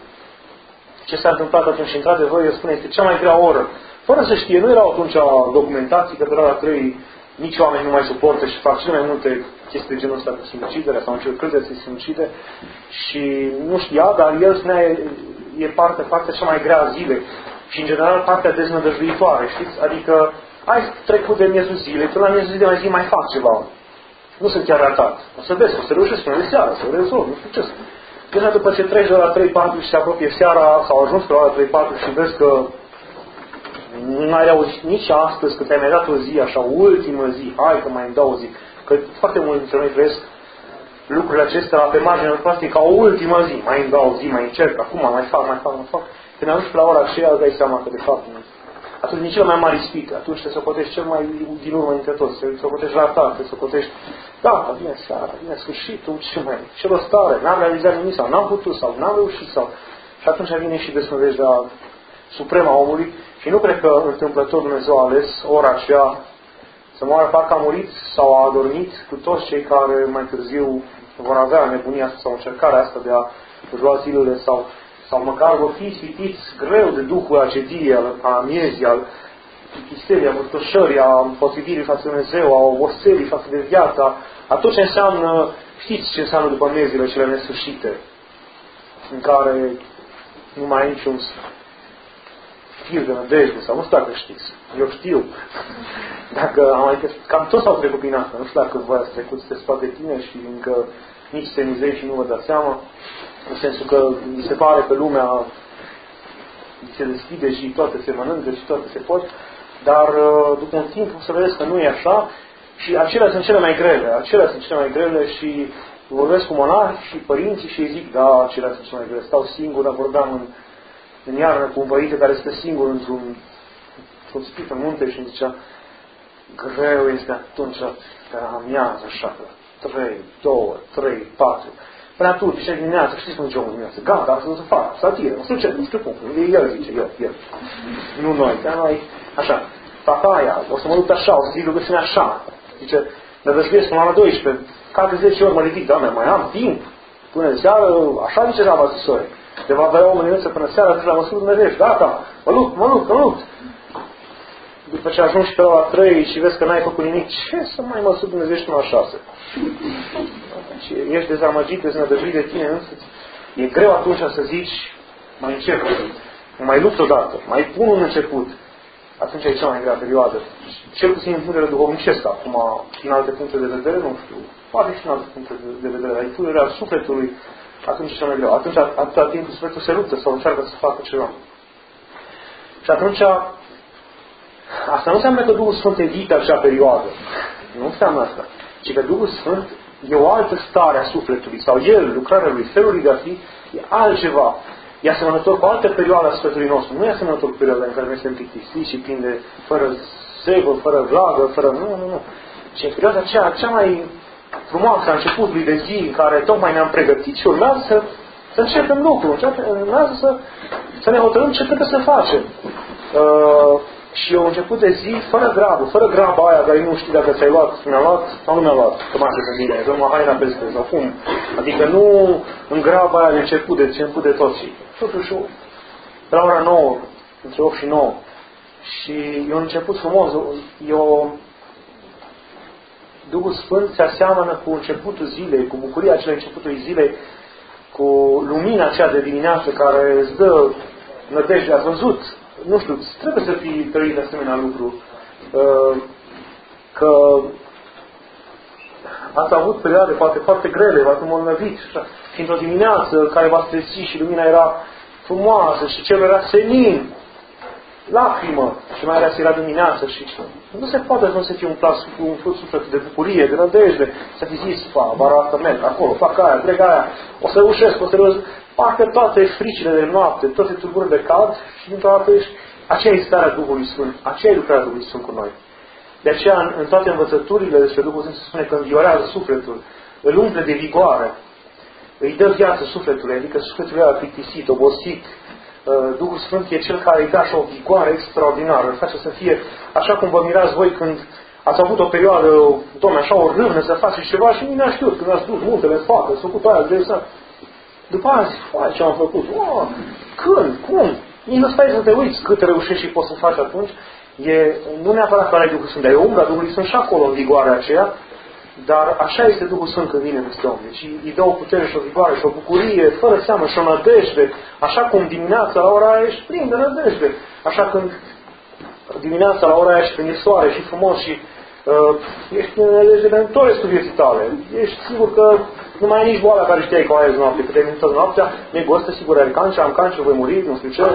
A: ce s-a întâmplat atunci și într-adevăr el spune este cea mai grea oră. Fără să știe, nu erau atunci documentații că pe ora 3 nici oameni nu mai suportă și fac cele mai multe chestii de genul ăsta cu sinuciderea sau încercări de se sinucide și nu știa, dar el spunea e partea cea mai grea a zilei și în general partea deznădăjduitoare, știți? Adică ai trecut de miezul zilei, până la miezul zilei mai zi mai fac ceva. Nu sunt chiar ratat. O să vezi, o să reușesc până de seara, să o rezolv, nu știu ce. Deja după ce treci de la 3-4 și se apropie seara sau ajungi pe la 3-4 și vezi că nu ai auzit nici astăzi, că ți-ai mai dat o zi, așa, o ultimă zi, hai că mai îmi dau o zi. Că foarte mulți dintre noi trăiesc lucrurile acestea pe marginea noastră ca o ultimă zi. Mai îmi dau o zi, mai încerc, acum mai fac. Când ajungi pe la ora aceea, îți dai seama că de fapt nu. Atunci nici cel mai mare ispită. Atunci te socotești cel mai din urmă dintre toți. Te socotești ratat, te socotești da, vine seara, vine sfârșitul, ce rost are, n-am realizat nimic sau n-am putut sau n-am reușit sau... Și atunci vine și desnădejdea suprema omului și nu cred că întâmplător Dumnezeu a ales ora aceea să moară parcă a murit sau a adormit cu toți cei care mai târziu vor avea nebunia asta sau încercarea asta de a lua zilele sau măcar vor fi ispitiți greu de duhul acediei, a miezii, al chiserii, a mărtoșării, a împotrivirii față de Dumnezeu, a oboselii față de viața, a tot ce înseamnă, știți ce înseamnă după miezile cele nesfârșite, în care nu mai ai niciun fir de nădejde, sau nu știu dacă știți, eu știu, dacă am mai cam toți au trecut prin asta, nu știu dacă voi ați trecut pe spate tine și încă nici semizei și nu vă dați seama, în sensul că mi se pare că lumea se deschide și toate se mănâncă și toate se pot, dar după un timp o să vedeți că nu e așa și acelea sunt cele mai grele, și vorbesc cu monahi și părinții și îi zic, da, acelea sunt cele mai grele, stau singur, dar vorbeam în iarnă cu un părinte care stă singur într-un spit în munte și îmi zicea, greu este atunci pe amiază așa, 3, 2, 3, 4. Până atunci, și dimineața, știți cum zice omul dimineața? Gata, asta nu se fac, satire, nu știu cum, el zice, el. Nu noi, dar noi, așa, fac aia, o să mă lupt așa, o să zic rugăciune așa. Zice, nădăjduiesc până la 12, ca de 10 ori mă ridic, Doamne, mai am timp, până de seară, așa zice Rava Sisore. De va avea o mâniță până seara, atunci la măsură Dumnezeu, gata, mă lupt. După ce ajungi pe la 3 și vezi că n-ai făcut nimic, ce să mai măsuri Dumnezeu și până la 6? Și ești dezamăgit, deznădăjduit de tine însuți. E greu atunci să zici, mai încerc, mai lupt odată, mai pun un început. Atunci e cea mai grea perioadă. Cel puțin în punctele duhovnicesc, acum, din alte puncte de vedere, nu știu, poate și în alte puncte de vedere, dar în punctele sufletului, atunci e cea mai greu. Atunci, atâta timp, sufletul se luptă sau încearcă să facă ceva. Și atunci, asta nu înseamnă că Duhul Sfânt evită acea perioadă. Nu înseamnă asta. Ci că Duhul Sfânt e o altă stare a sufletului. Sau El, lucrarea Lui, felul lui de a fi, e altceva. E asemănător cu altă perioadă a sufletului nostru. Nu e asemănător cu perioada în care noi suntem plictisiți și plini de fără sevă, fără vlagă, fără... Nu. Și în perioada aceea, cea mai frumoasă a începutului de zi în care tocmai ne-am pregătit și urmează să începem lucrul. Urmează să ne hotărâm ce trebuie să facem. Și eu început de zi fără graba aia, dar nu știi dacă ți-ai luat, mi-a luat sau nu mi-a luat, că m-a pe mine, că mă haina peste, sau cum. Adică nu în graba aia de început de tot și totuși pe la ora 9, între 8 și 9. Și e un început frumos, Duhul Sfânt se aseamănă cu începutul zilei, cu bucuria acelei începutului zilei, cu lumina aceea de dimineață care îți dă nădejde. Ați văzut? Nu știu, trebuie să fii trăit asemenea lucru. Că ați avut perioade poate foarte grele, v-ați îmbolnăvit și într-o dimineață care v-ați trezit și lumina era frumoasă și cerul era senin. lacrimă și mai ales era dimineață și nu se poate să fie un suflet de bucurie, de nădejde, să fi zis, vara asta merg acolo, fac aia, trec aia, o să reușesc, o să reușesc. Parcă toate fricile de noapte, toate tulburările cad și dintr-o dată aceea e starea Duhului Sfânt, aceea e lucrarea Duhului Sfânt cu noi. De aceea, în toate învățăturile despre Duhul Sfânt se spune că înviorează sufletul, îl umple de vigoare, îi dă viață sufletului, adică sufletul era plictisit, obosit. Duhul Sfânt e Cel care îi dă așa o vigoare extraordinară, îl face să fie așa cum vă mirați voi când ați avut o perioadă, Doamne, așa o râvnă să faceți ceva și nu ne-a știut, când ați dus muntele în față, s-a făcut aia de exact. După aia zic, ce am făcut? Când? Cum? Nici nu stai să te uiți cât reușești și poți să faci atunci. Nu neapărat că ai Duhul Sfânt, dar e umbra Duhului Sfânt și acolo în vigoarea aceea, dar așa este Duhul Sfânt când vine peste om. Deci îi dă o putere și o vigoare și o bucurie, fără seamă și o nădejde, așa cum dimineața la ora aia ești plin de nădejde. Așa când dimineața la ora aia și când e soare și frumos și ești plin de nădejde pentru tot restul vieții tale. Ești sigur că nu mai ai nici boala care știai că o ai azi noapte, că te-ai mințat noaptea, mi-e gostă, sigur ai cancer, am cancer, voi muri, nu știu ce.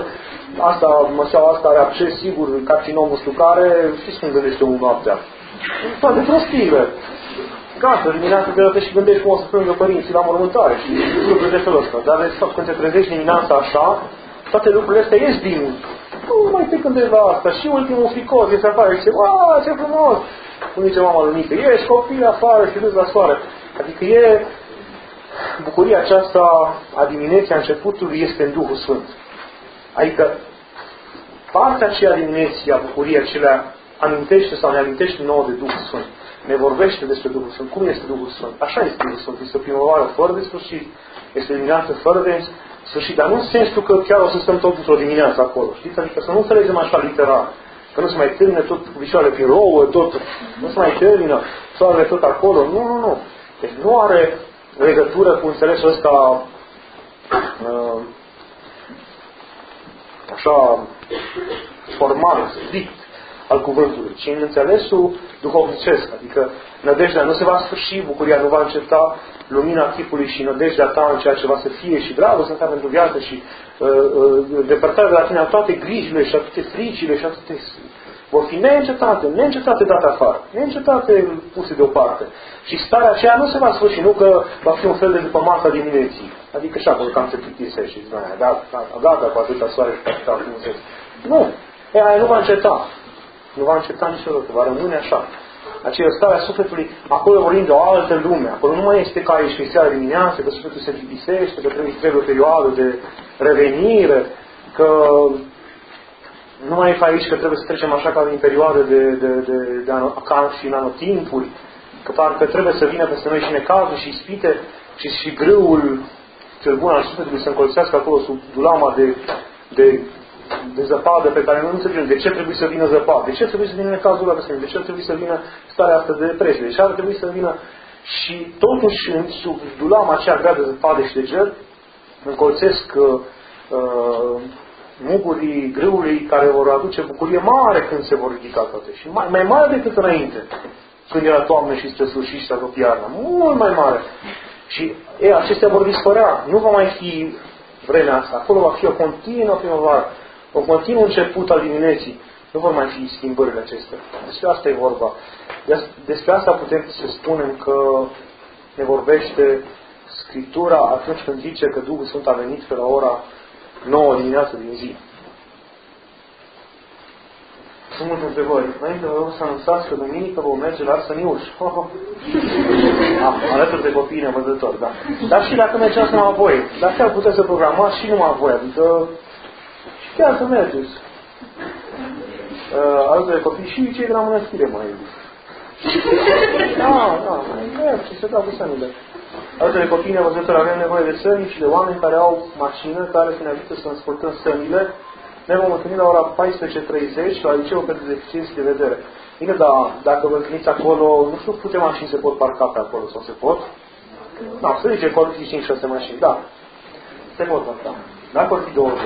A: Măseaua asta are acces, sigur, carcinom, nu știu care, știți cum gândește omul noaptea. Toate prostiile. Gata, dimineața te și gândești cum o să plângă părinții la mormântare și lucruri de felul ăsta. Dar de fapt, când te trezești dimineața așa, toate lucrurile astea ies din... Nu mai te gândești la asta. Și ultimul fricos iese afară și zice, ce frumos! Cum zice mama lui Nică, ieși copii afară și râzi la soare. Adică e... Bucuria aceasta a dimineții, a începutului, este în Duhul Sfânt. Adică partea aceea dimineții, a bucuriei acelea, amintește sau ne amintește nouă de Duhul Sfânt. Ne vorbește despre Duhul Sfânt. Cum este Duhul Sfânt? Așa este Duhul Sfânt. Este o primăvară fără de sfârșit. Este dimineață fără de sfârșit. Dar nu în sensul că chiar o să stăm tot într-o dimineață acolo. Știți? Adică să nu înțelegem așa literal. Că nu se mai termină tot cu picioarele prin rouă, tot. Nu se mai termină soarele tot acolo. Nu. Deci nu are legătură cu înțelesul ăsta așa formal, strict al cuvântului, ci în înțelesul duhovnicesc. Adică nădejdea nu se va sfârși, bucuria nu va înceta, lumina chipului și nădejdea ta în ceea ce va să fie și dragostea ta pentru viață și depărtarea de la tine a toate grijile și a toate fricile și a toate... vor fi neîncetate date afară, neîncetate puse deoparte. Și starea aceea nu se va sfârși, nu că va fi un fel de după masa dimineții. Adică și acolo cam se plictisește și zice, gata cu atâta soare și cu atâta frumusețe. Nu, aia nu va înceta. Nu va înceta niciodată, va rămâne așa. Aceea starea sufletului, acolo vorbim de o altă lume. Acolo nu mai este ca aici, că e seara dimineață, că sufletul se plictisește, că trebuie o perioadă de revenire, că nu mai e aici că trebuie să trecem așa ca din perioade ca și în anotimpuri, că parcă trebuie să vină peste noi și necazul și ispite și grâul cel bun al sufletului să încolțească acolo sub dulama de zăpadă pe care nu înțelegem de ce trebuie să vină zăpadă, de ce trebuie să vină necazul ăla, de ce trebuie să vină starea asta de depresie, de ce ar trebui să vină și totuși sub dulama aceea grea de zăpadă și de ger încolțesc mugurii grâului care vor aduce bucurie mare când se vor ridica toate. Și mai mare decât înainte. Când era toamnă și spre sfârșit și s-a tot iarna. Mult mai mare. Și acestea vor dispărea. Nu va mai fi vremea asta. Acolo va fi o continuă primăvară. O continuă început al dimineții. Nu vor mai fi schimbările acestea. Despre asta e vorba. Despre asta putem să spunem că ne vorbește Scriptura atunci când zice că Duhul Sfânt a venit pe la ora 9 dimineață din zi. Sunt multe întrebări. Înainte vă rog să anunțați că duminică vom merge la Arsăniuș. Alături de copiii nevăzători, da. Dar și dacă mergeați numai voi. Dar chiar puteți să programați și numai voi. Adică și chiar să mergeți. Alături de copii și cei de la mănăstire mai iubiți. Mai merg și se dau cu sănile. Alături de copii nevăzători avem nevoie de săni și de oameni care au mașină care să ne ajută să înspărtăm sănile. Ne vom întâlni la ora 14:30 la Liceul pentru Deficienți de Vedere. Bine, dar dacă vă întâlniți acolo, nu știu câte mașini se pot parca pe acolo sau se pot? Da, să zice că vor fi 5-6 mașini, da. Se pot parca. Dacă vor fi 20.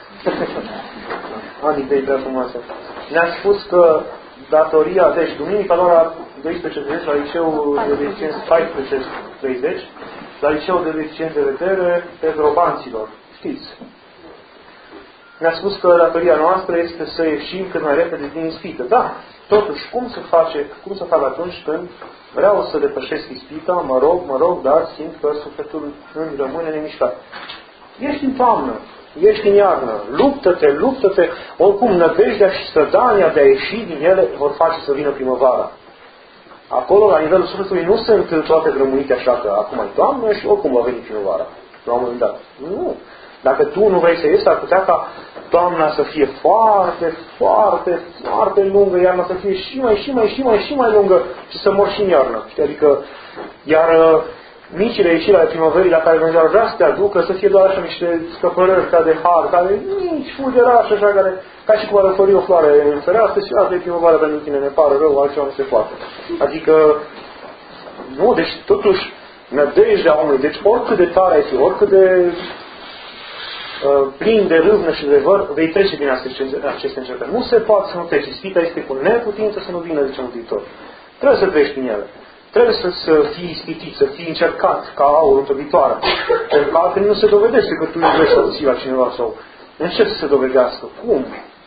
A: Am idei prea frumoase. Ne-a spus că datoria, deci duminica la ora 12:30 la Liceul de Deficienți 14:30 la Liceul de Deficienți de Vedere pe Grobanților. Știți? ne-a spus că datoria noastră este să ieșim cât mai repede din ispită. Da, totuși, cum să fac atunci când vreau să depășesc ispita, mă rog, dar simt că sufletul îmi rămâne nemișcat. Ești în toamnă, ești în iarnă, luptă-te, oricum nădejdea și strădania de a ieși din ele vor face să vină primăvara. Acolo, la nivelul sufletului, nu sunt toate grămunite așa că acum e toamnă și oricum va veni primăvara. La un moment dat. Nu. Dacă tu nu vrei să ieși, ar putea ca toamna să fie foarte lungă, iarna să fie și mai lungă și să mor și în iarnă. Știi? Adică, iar micile ieșiri ale primăverii la care Dumnezeu vrea să te aducă, să fie doar așa niște scăpărări ca de har, care mici fulgerași așa, care, ca și cum ar răfări o floare în fereastră și asta e primăvară pentru tine, ne pare rău, altceva nu se poate. Adică, nu, deci totuși, nădejdea omului, deci oricât de tare ai fi, oricât de plin de râvnă și de văr, vei trece din aceste încercări. Nu se poate să nu treci. Ispita este cu neputință să nu vină, zice Mântuitor. Trebuie să treci din ele. Trebuie să fii ispitit, să fii încercat ca aur într-o viitoare. Pentru că altfel nu se dovedește că tu iubești să la cineva sau încerci să se dovedească. Cum?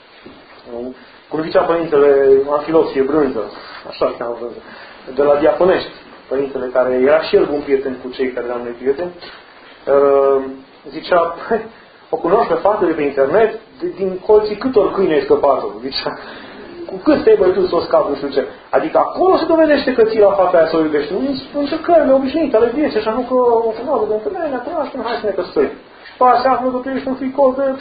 A: Cum zicea Părintele Anfilofie Brânză, așa cheamă Brânză, de la Diaconești, Părintele care era și el bun prieten cu cei care eram noi prieteni, zicea, o cunoști pe fată de pe internet, din colții câtor câini ai scăpat-o. Zicea, cu cât te-ai bătut să o scapi, nu știu ce. Adică acolo se dovedește că ții la fata aia să o iubești. Nu încercările obișnuite ale vieții, așa nu că o cunoaște de femeie, ne cunoaștem, hai să ne căsătorim. Și pe aia se află că tu ești un fricol de...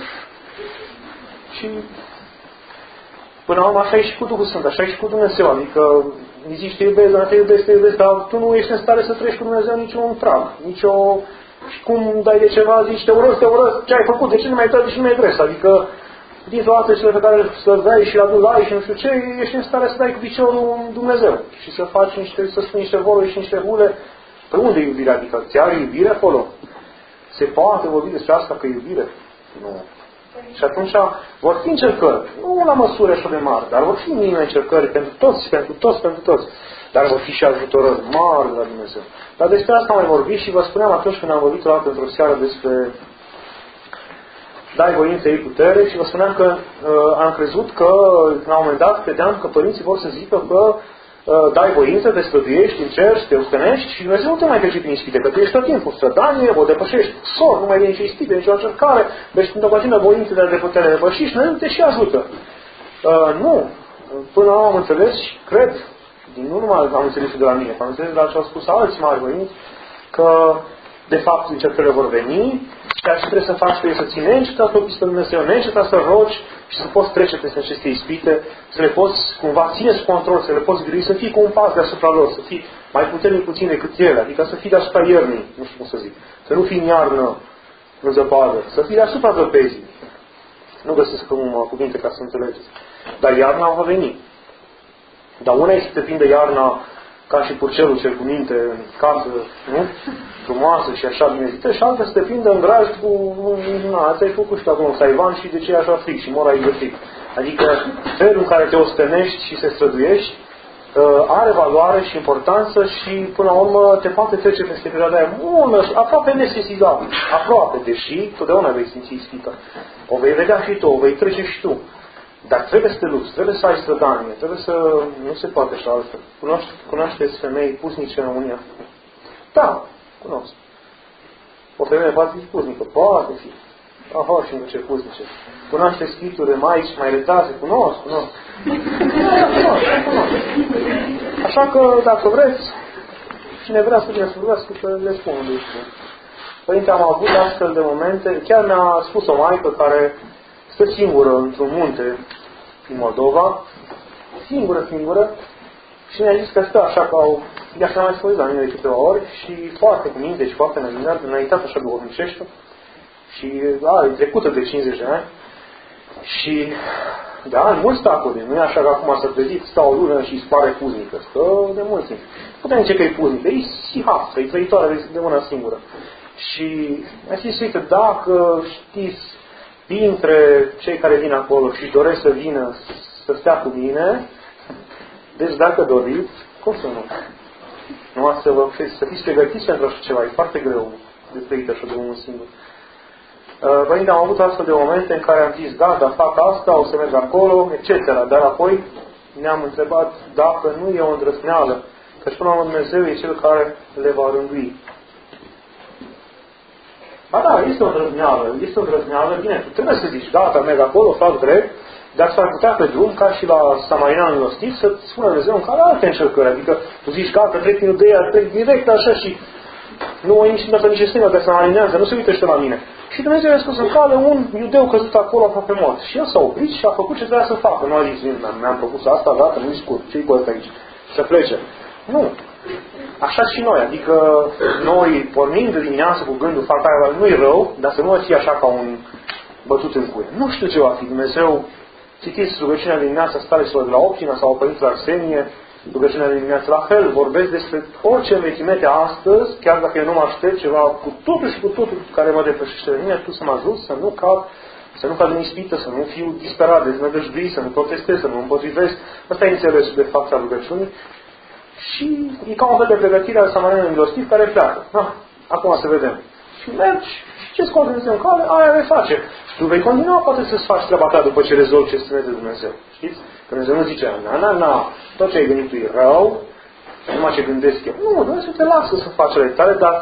A: Și până la urmă așa e și cu Duhul Sfânt, așa e și cu Dumnezeu. Adică îi zici, te iubesc, dar tu nu ești în stare să treci cu Dumnezeu niciun prag, și cum dai de ceva, zici, te urăsc, ce ai făcut, de ce nu mai dai, de ce nu mai vrei? Adică, dintr-o dată cele pe care le slăveai și le adulai și nu știu ce, ești în stare să dai cu piciorul în Dumnezeu și să faci să spui niște vorbe și niște hule. Pe unde e iubirea? Adică, ți are iubire acolo? Se poate vorbi despre asta că e iubire? Nu. Și atunci vor fi încercări, nu la măsură așa de mari, dar vor fi minime încercări pentru toți. Dar vor fi și ajutorări mari la Dumnezeu. Dar despre asta am mai vorbit și vă spuneam atunci când am vorbit o dată într-o seară despre dai voință ei putere și vă spuneam că am crezut că la un moment dat credeam că părinții vor să zică că dai voință, te străduiești, încerci, te ostenești și Dumnezeu nu te mai trece prin ispite, că tu ești tot timpul strădanie, o depășești ușor, nu mai vine nicio ispite, nicio încercare, deci când o puțină voință de putere depășiști, Dumnezeu te și ajută. Nu. Până la urmă am înțeles și cred, nu numai am înțeles de la mine, am înțeles de la ce au spus alți mari voinți, că de fapt încercările vor veni, ceea ce trebuie să faci trebuie să ții neîncetat ochii spre Dumnezeu, neîncetat să rogi și să poți trece peste aceste ispite, să le poți cumva ține sub control, să le poți griji, să fii cu un pas deasupra lor, să fii mai puternic puțin decât ele, adică să fii deasupra iernii, nu știu cum să zic, să nu fii în iarnă, în zăpadă, să fii deasupra zăpezii. Nu găsesc cuvinte ca să înțelegeți. Dar iarna va veni. Dar una e să te prinde iarna ca și purcelul cel cu minte în casă, nu? Frumoasă și așa bine zită, și altă să te prindă în grajd cu... ți-ai făcut și acolo un saivan și de ce e așa fric și mora găsit. Adică felul în care te ostenești și te străduiești are valoare și importanță și până la urmă te poate trece peste perioada aia bună și aproape nesesizabil. Aproape, deși totdeauna vei simți ispită. O vei vedea și tu, o vei trece și tu. Dar trebuie să te lupți, trebuie să ai strădanie, trebuie să... Nu se poate așa altfel. Cunoașteți femei pusnice în România? Da, cunosc. O femeie poate fi pusnică, poate fi. Aha, și nu ce pusnice. Cunoașteți scripturi de maici mai retrase? Cunosc. Așa că, dacă vreți, cine vrea să vină să vorbească, să le spun unde este. Părinte, am avut astfel de momente, chiar mi-a spus o maică care stă singură într-un munte în Moldova, singură, și mi-a zis că stă așa ca o... Ea s-a mai spus la mine de câteva ori și foarte cu minte și foarte înaintat așa duhovnicește și e trecută de 50 de ani și de ani mulți stacuri, nu e așa că acum s-a trezit, stau o lună și îi spare puznică, stă de mulți timp. Putem zice că e puznică, e sihafță, e trăitoare de mâna singură. Și mi-a zis, uite, dacă știți dintre cei care vin acolo și doresc să vină să stea cu mine, deci dacă doriți, cum să nu? Numai să fiți pregătiți pentru așa ceva, e foarte greu de trăit așa de unul singur. Părinte, am avut astfel de momente în care am zis, gata, fac asta, o să merg acolo, etc. Dar apoi ne-am întrebat dacă nu e o îndrăzneală, căci până la urmă Dumnezeu e Cel care le va rândui. Ba da, este o îndrăzneală, bine, tu trebuie să zici, gata, merg acolo, fac drept, dar s-ar putea pe drum, ca și la Samarineanul milostiv, să-ți spună Dumnezeu în care alte încercări. Adică tu zici, gata, trec din Iudeea, trec direct așa și nu ai nici stână de samarineanță, nu se uită și la mine. Și Dumnezeu i-a spus în cale un iudeu căzut acolo aproape mort. Și el s-a oprit și a făcut ce trebuia să facă. Nu a zis, mi-am propus asta, gata, nu discut, ce-i cu ăsta aici? Să plece. Nu. Așa și noi, adică noi pornim de dimineață cu gândul, fac aia, nu-i rău, dar să nu fie așa ca un bătut în cuie. Nu știu ce va fi. Dumnezeu, citiți rugăciunea de dimineața Stareților de la Optina sau Părinților Arsenie, rugăciunea de dimineață la fel, vorbesc despre orice învechimete astăzi, chiar dacă eu nu mă aștept ceva cu totul și cu totul care mă depășește de mine, tu să mă ajut să nu cad în ispită, să nu fiu disperat, deznădăjduit, să nu protestez, să nu împotrivesc. Asta e înțelesul de fapt al rugăciunii. Și e ca un fel de pregătire al Samarineanului milostiv care pleacă. Acum să vedem. Și mergi și ce scoate Dumnezeu în cale, aia vei face. Și tu vei continua poate să-ți faci treaba ta după ce rezolvi ce spune de Dumnezeu. Știți? Că Dumnezeu nu zice, tot ce ai gândit tu e rău, numai ce gândesc eu. Nu, Dumnezeu te lasă să faci ale tale, dar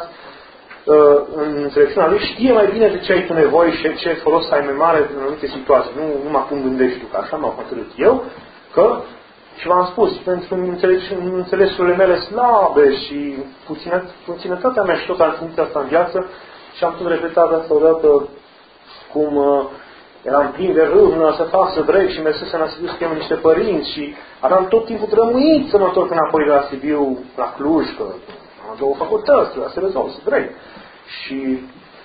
A: în înțelepciunea Lui știe mai bine de ce ai tu nevoie și ce folos ai mai mare în anumite situații. Nu numai cum gândești tu, că așa m-am hotărât eu, că și v-am spus, pentru înțelesurile mele slabe și puținătatea mea și tot am simțit asta în viață și am tot repetat asta odată cum eram plin de râvnă să fac să trec și mersesem la Sibiu să chem niște părinți și aveam tot timpul trămuit să mă întorc înapoi de la Sibiu la Cluj, că am două facultăți, trebuia să rezolv, să trec. Și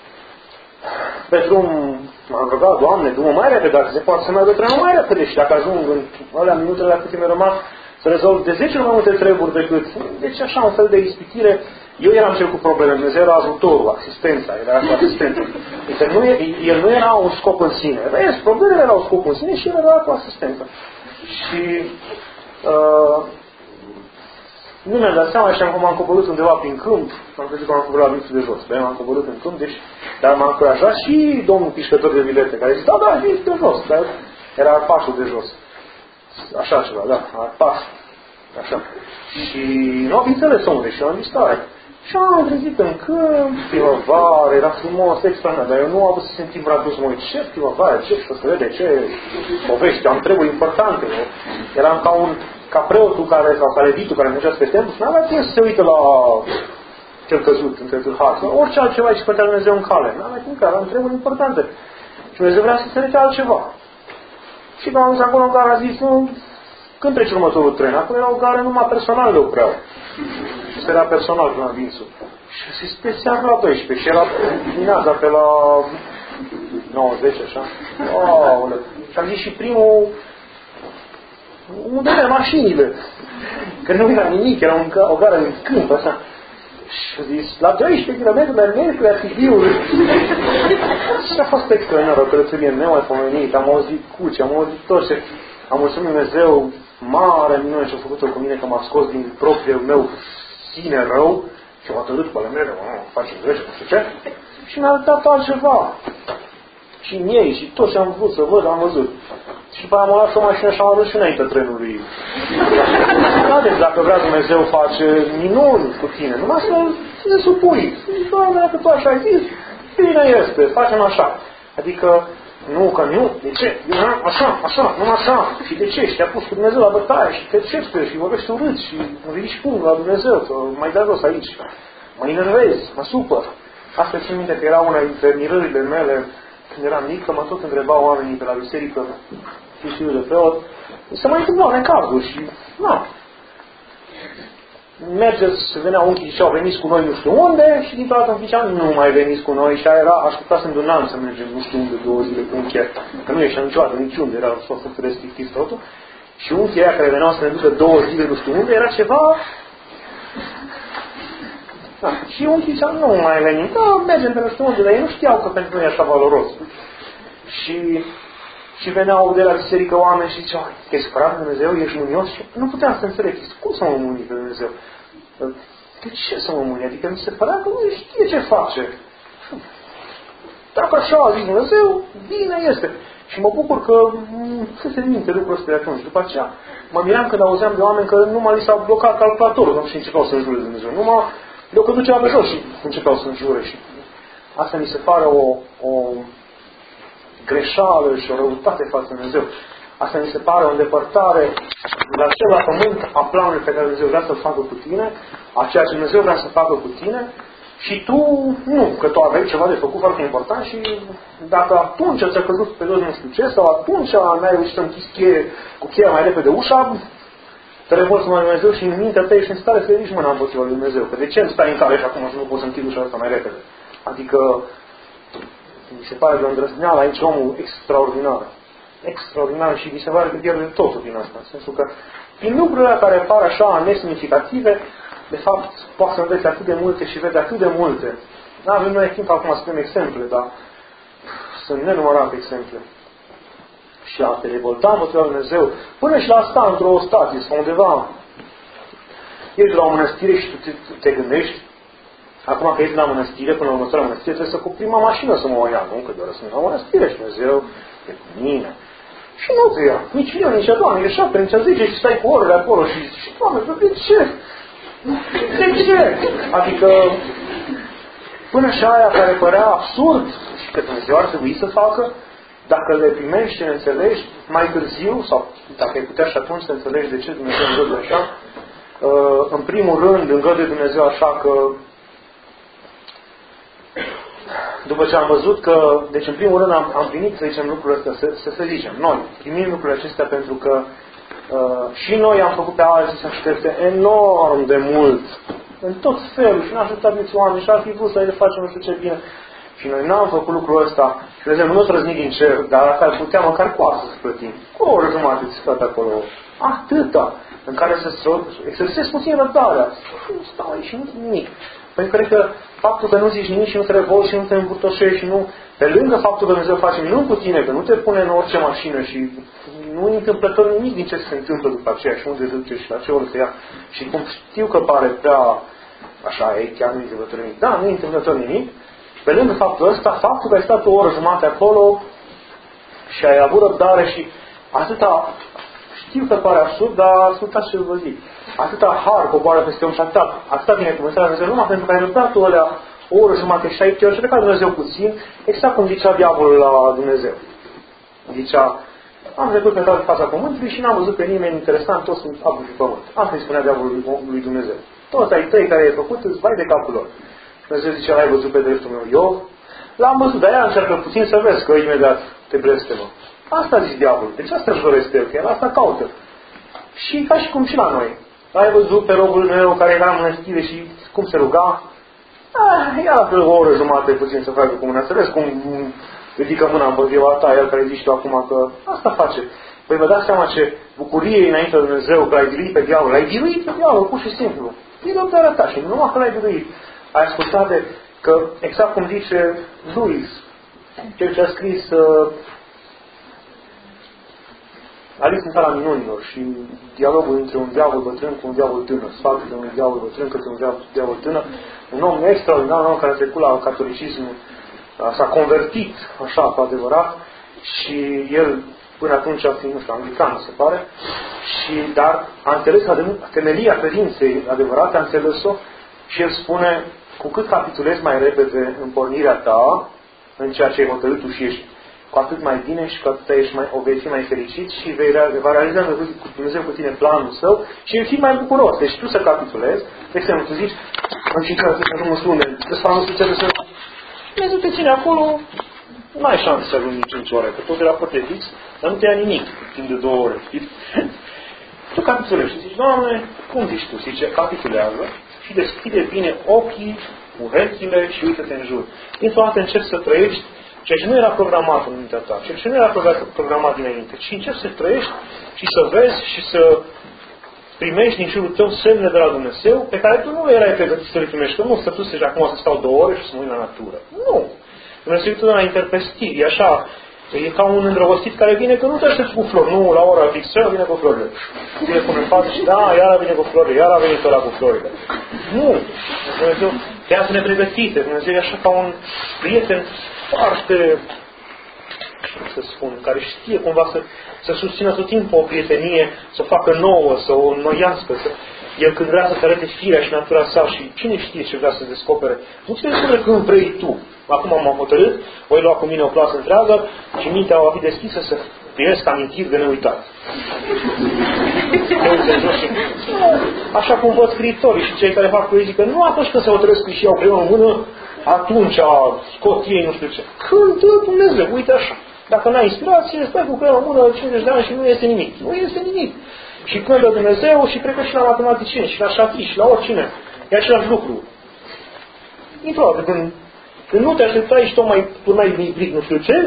A: pe drum m-am rugat, Doamne, du-mă mai repede, dacă se poate să meargă trenul mai repede și dacă ajung în alea minutele la câte mi-a rămas să rezolv de 10 ori mai multe treburi decât. Deci așa un fel de ispitire. Eu eram cel cu probleme, Dumnezeu era ajutorul, asistența, era cu asistența. Deci el nu era un scop în sine. Problemele erau un scop în sine și el era cu asistența. Și nu mi-am dat seama și m-am coborât undeva prin câmp, am crezut că m-am coborât la Vițul de jos, dar m-am coborât în câmp, deci, dar m-am încurajat și domnul pișcător de bilete, care zice, da, ești de jos, dar era arpașul de jos. Așa ceva, da, arpaș. Așa. Și nu am înțeles omul, și am zis, stai. Și am trezit în câmp, primăvară, era frumos, extraordinar, dar eu nu am avut să simt vreau să mă uit, ce primăvară, ce, și o să vede, ce povești, am treburi importante. Eram ca preotul care, sau ca levitul care mergea spre templu și nu avea timp să se uită la cel căzut între tâlhari. Orice altceva își pătea Dumnezeu în cale. Nu avea timp, că aveam treburi importante. Și Dumnezeu vrea să se lege altceva. Și când am ajuns acolo în care a zis, nu, când trece următorul tren? Acolo era o gare numai personal le opreau. Și era personal până la Vințul. Și a zis, pe seara la 12. Și era dimineața pe la 90, așa. Aoleu. Și am zis și primul, unde erau mașinile? Că nu era nimic, era o gară în câmp, așa. Și a zis, la 12 km merg la Sibiu. Și a fost extraordinar, o călătorie nemaipomenit. Am auzit cuci, am auzit tot ce... Am mulțumit Dumnezeu, mare minune ce a făcut-o cu mine, că m-a scos din propriul meu sine rău și m-a hotărât pe ale mele, facem grece, nu știu ce. Și mi-a dat altceva. Și în ei, și tot ce am vrut să văd, am văzut. Și după aia am luat și o mașină și am adus și înainte trenului. Deci dacă vrea Dumnezeu face minuni cu tine, numai să se supui. Și Doamne, dacă tu așa ai zis, bine este, facem așa. Adică, nu, că nu, de ce? Așa, numai așa. Și de ce? Și te-a pus cu Dumnezeu la bătaie și te cerți și vorbești urât și ridici pumnul la Dumnezeu, că mai dai jos aici. Mă enervezi, mă supăr. Asta țin minte că era una dintre mirările mele când eram mic, că mă tot întrebau oamenii de la biserică, fiul de preot, să mai întâmplă necazuri și, mergeți, veneau unchii și au venit cu noi nu știu unde și dintr-o dată îmi ziceam, nu mai veniți cu noi și aia era, așteptasem de un an să mergem nu știu unde, 2 zile cu unchii, că nu ieșeam niciodată, niciunde, era foarte restrictiv totul. Și unchii aia care veneau să ne ducă 2 zile nu știu unde, era ceva... Da. Și unchii ziceam, nu mai venim, mergem pe nu știu unde, dar ei nu știau că pentru noi e așa valoros. Și veneau de la biserică oameni și ziceau, ești supărat de Dumnezeu, ești mânios? Și nu puteam să înțeleg, cum să mă mâni pe Dumnezeu? De ce să mă mâni? Adică mi se părea că nu știe ce face. Dacă așa a zis Dumnezeu, bine este. Și mă bucur că se minte lucrul ăsta de atunci. După aceea mă miram când auzeam de oameni că numai li s-a blocat calculatorul și începeau să înjure Dumnezeu. Numai le-au căzut ceva pe jos și începeau să înjure. Și asta mi se pare o greșeală și o răutate față de Dumnezeu. Asta mi se pare o îndepărtare de la cel la pământ a planului pe care Dumnezeu vrea să-l facă cu tine, a ceea ce Dumnezeu vrea să facă cu tine, și tu nu, că tu aveai ceva de făcut foarte important și dacă atunci ți-a căzut pe dos nu știu ce, sau atunci n-ai reușit să închizi cu cheia mai repede ușa, te revolți mai Dumnezeu și în mintea ta ești în stare să ridici mâna împotriva lui Dumnezeu. Că de ce îmi stai în cale și acum și nu poți să închid ușa asta mai repede? Adică mi se pare de o îndrăzneală aici omul extraordinară. Extraordinar și mi se pare că pierde totul din asta. În sensul că prin lucrurile care par așa nesemnificative, de fapt, poate să înveți atât de multe și vezi atât de multe. Nu avem noi timp acum să dăm exemple, dar sunt nenumărate exemple. Și a te revolta împotriva lui Dumnezeu, până și la asta într-o stație sau undeva. Ești la o mănăstire și tu te gândești, acum că ești la mănăstire, până la următoarea mănăstire, trebuie să cu prima mașină să mă ia, nu? Că doar sunt la mănăstire și Dumnezeu e cu mine. Și nu te ia. Nici eu, nici a doamne, nici a 7, nici a 10 și stai cu orele acolo și Doamne, de ce? De ce? Adică, până și aia care părea absurd și că Dumnezeu ar trebui să facă, dacă le primești și le înțelegi mai târziu, sau dacă ai putea și atunci să înțelegi de ce Dumnezeu îngăduie așa, în primul rând îngăduie Dumnezeu așa că, după ce am văzut că, deci în primul rând am primit, să zicem, lucrurile astea, să zicem, noi primim lucrurile acestea pentru că și noi am făcut pe alții să aștepte enorm de mult, în tot felul, și n-a ajutat nici oameni, și ar fi vrut să le facem nu știu ce bine. Și noi n-am făcut lucrul ăsta și, de exemplu, nu trăznit din cer, dar dacă ar putea măcar coasă să plătim. Cu o oră jumătate să stai acolo. Atâta, în care să exersezi puțin răbdarea. Nu stau aici și nu nimic. Pentru că cred că faptul că nu zici nimic și nu te revolți și nu te îmburtoșești și nu, pe lângă faptul că Dumnezeu face minuni cu tine, că nu te pune în orice mașină și nu e întâmplător nimic din ce se întâmplă după aceea și unde duce și la ce oră se ia. Și cum știu că pare prea așa, e chiar nu e întâmplător nimic. Da, nu e întâmplător nimic. Pe lângă faptul ăsta, faptul că ai stat o oră jumate acolo și ai avut răbdare și atâta, știu că pare absurd, dar ascultați ce vă zic. Atâta har coboară peste om și atâta binecuvântarea Dumnezeu, numai pentru că ai răbdat o oră jumate și ai chiar și plecat Dumnezeu puțin, exact cum zicea diavolul la Dumnezeu. Zicea, am trecut pe toată fața pământului și n-am văzut pe nimeni interesant, toți sunt apă și pământ. Asta îi spunea diavolul lui Dumnezeu. Toți ai tăi care ai făcut, îți vai de capul lor. Dumnezeu zice, l-ai văzut pe dreptul meu Iov? L-am văzut, de aia încearcă puțin să vezi că imediat te blestemă. Asta zice diavolul. Deci asta își dorește el, că el asta caută. Și ca și cum și la noi. L-ai văzut pe robul meu care era în mănăstire și cum se ruga? Ia la o oră jumate puțin să facă cu mâna. Să vezi cum ridică mâna împotriva ta, el care zici tu acum că asta face. Păi vă dați seama ce bucurie înainte de Dumnezeu că l-ai biruit pe diavol. L-ai biruit pe diavol, pur și simplu. E răbdarea ta și numai că l-ai biruit. Ai ascultat că, exact cum zice Louis, cel ce a scris Alice în țara minunilor și dialogul între un diavol bătrân cu un diavol tânăr, sfatul de un diavol bătrân către un diavol tânăr, un om extraordinar, un om care a trecut la catolicism, s-a convertit așa cu adevărat și el până atunci a fost, nu știu, anglican, se pare, dar a înțeles temelia credinței adevărate, a înțeles-o și el spune, cu cât capitulezi mai repede în pornirea ta, în ceea ce ai hotărât tu și ești, cu atât mai bine și cu atât o vei fi mai fericit și va realiza cu Dumnezeu cu tine planul său și vei fi mai bucuros. Deci tu să capitulezi, de exemplu, tu zici, în fiecare să ajung în frunde, să Dumnezeu te ține acolo, nu ai șansă să ajungi nici 5 ore, că tot de la foarte fix, dar nu te ia nimic timp de 2 ore. Tu capitulezi și zici, Doamne, cum zici tu? Zice, capitulează și deschide bine ochii, urechile și uită-te în jur. Dintr-o dată începi să trăiești ceea ce nu era programat în mintea ta, ceea ce nu era programat dinainte, ci începi să trăiești și să vezi și să primești din jurul tău semne de la Dumnezeu pe care tu nu erai pregătit să le primești. Că nu să tu să acum să stau 2 ore și să mă uit la natură. Nu! Dumnezeu totdeauna interpestiv. E așa, e ca un îndrăgostit care vine că nu te aștepți cu flori, nu la ora fixă, vine cu florile. Vine cu în față și da, iar vine cu florile, iar a venit ăla cu florile. Nu! Dumnezeu viață nepregătită. Dumnezeu e așa ca un prieten foarte, să spun, care știe cumva să susțină tot timpul o prietenie, să o facă nouă, să o înnoiască. El când vrea să-ți arate firea și natura sa și cine știe ce vrea să descopere, nu ți descopere când vrei tu. Acum m-am hotărât, voi lua cu mine o clasă întreagă și mintea va fi deschisă să primesc amintiri de neuitat. Așa cum văd scriitorii și cei care fac poezii, că nu atunci când se hotărăsc și iau creionul în mână, atunci scot ei nu știu ce. Când dă Dumnezeu, uite așa. Dacă n-ai inspirație, stai cu creionul în mână 50 de ani și nu este nimic. Nu este nimic. Și când dă Dumnezeu și cred că și la matematicieni, și la șachiști, și la oricine. E același lucru. Într-o când nu te așteptai și tu n-ai biblic nu știu ce,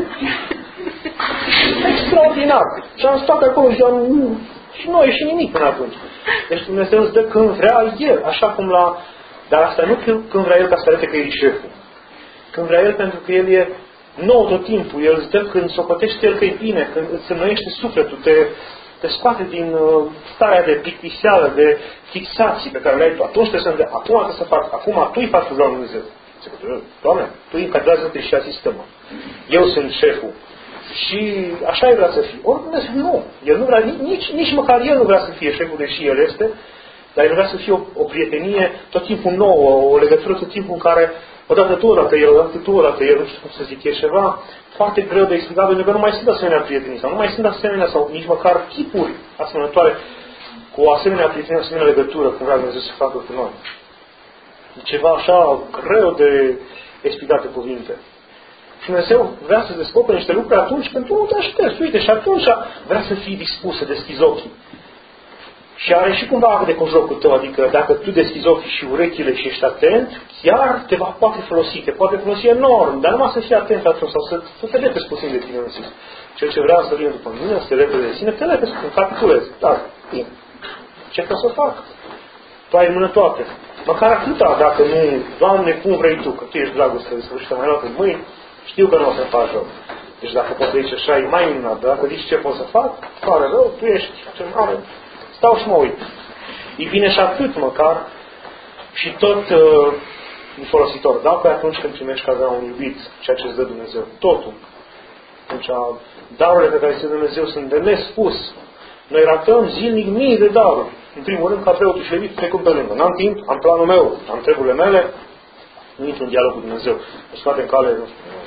A: extraordinar. Și am stat acolo și și nu a ieșit nimic până atunci. Deci Dumnezeu îți dă când vrea El, așa cum la... Dar asta nu când vrea El ca să arate că e șeful. Când vrea El pentru că El e nou tot timpul. El îți dă când socotește El că e bine, când îți înnoiește sufletul, te scoate din starea de plictiseală, de fixații pe care le ai tu. Atunci trebuie să fac, acum tu îi faci la Dumnezeu. Doamne, tu îi încadrează-te și asistă-mă. Eu sunt șeful. Și așa vrea să fie. Ori Dumnezeu nu. El nu vrea, nici măcar El nu vrea să fie șeful, deși El este, dar El vrea să fie o prietenie tot timpul nouă, o legătură tot timpul în care odată tu, odată El, odată tu, odată El, nu știu cum să zic, e ceva foarte greu de explicat, pentru că nu mai sunt asemenea prietenii, sau nu mai sunt asemenea, sau nici măcar chipuri asemănătoare cu o asemenea prietenie, o asemenea legătură, cum vrea Dumnezeu să facă cu noi. E ceva așa greu de explicat în cuvinte. Și Dumnezeu vrea să descopere niște lucruri atunci când tu nu te aștepți. Uite, și atunci vrea să fii dispus, să deschizi ochii. Și are și cumva de cojocul tău, adică dacă tu deschizi ochii și urechile și ești atent, chiar te poate folosi, te poate folosi enorm, dar numai să fii atent atunci, sau să te lepezi puțin de tine însuși. Cel ce vrea să vină după mine, să te lepezi de sine, te lepezi puțin, capitulezi. Da, bine. Ce ca să fac? Tu ai în mână toate. Măcar atâta, dacă nu, Doamne, cum vrei Tu, că Tu ești dragostea de sfârșită mai luat în mâini, știu că nu o să faci rău. Deci dacă poți să zici așa, e mai minunat, dar dacă zici ce pot să fac, pare rău, Tu ești cel mare, stau și mă uit. E bine și atât măcar și tot e folositor. Dacă atunci când primești ca avea un iubit, ceea ce îți dă Dumnezeu, totul. Atunci darurile pe care îți dă Dumnezeu sunt de nespus. Noi ratăm zilnic mii de daruri. În primul rând, ca preotul și levit, trecând pe lângă. N-am timp, am planul meu, am treburile mele, nu intru în dialog cu Dumnezeu. Nu scoate în cale,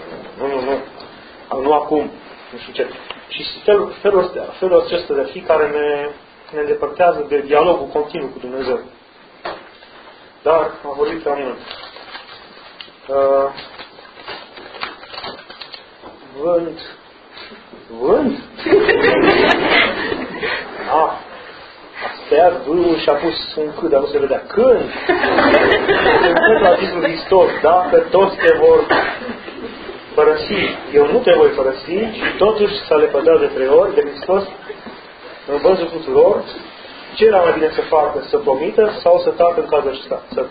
A: nu acum, nu știu ce. Și felul acesta de fi care ne îndepărtează de dialogul continuu cu Dumnezeu. Dar am vorbit prea mult. Vânt? A tăiat vârul și a pus un cât, dar nu se vedea. Când? Când a zis lui Hristos, dacă toți te vor părăsi, eu nu te voi părăsi, și totuși s-a lepădat de 3 ori de Hristos în văzul tuturor, ce era mai bine să facă? Să promită sau să tacă în cazul acesta? Să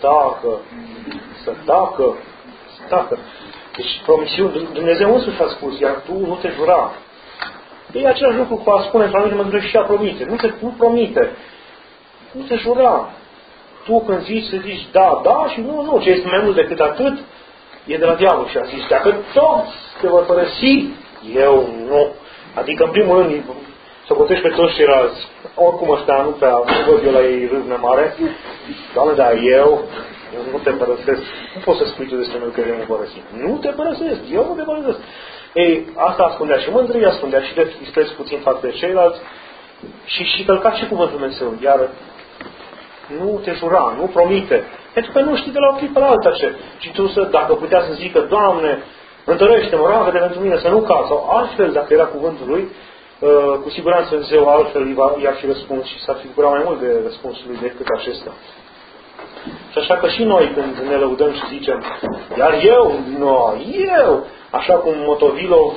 A: tacă. Deci promisiuni, Dumnezeu însuși a spus, iar tu nu te jura. E același lucru cu a spune într-o anumită măsură și a promite. Nu promite. Nu te jura. Tu când zici, să zici da și nu. Ce este mai mult decât atât, e de la diavol. Și a zis, dacă toți te vor părăsi, eu nu. Adică, în primul rând, să cotești pe toți ceilalți. Oricum ăștia nu văd eu la ei râvnă mare. Doamne, dar eu nu te părăsesc. Nu poți să spui tu despre noi că eu nu părăsi. Nu te părăsesc. Eu nu te părăsesc. Ei, asta ascundea și mândria, ascundea și dispreț puțin față de ceilalți și călca și cuvântul Dumnezeu. Iar nu te jura, nu promite. Pentru că nu știi de la o clipă la alta ce. Și tu, dacă putea să zică, Doamne, întărește-mă, roagă-te pentru mine să nu cad. Sau altfel, dacă era cuvântul lui, cu siguranță Dumnezeu altfel i-ar fi răspuns și s-ar fi bucurat mai mult de răspunsul lui decât acesta. Și așa că și noi când ne lăudăm și zicem, iar eu, așa cum Motovilov,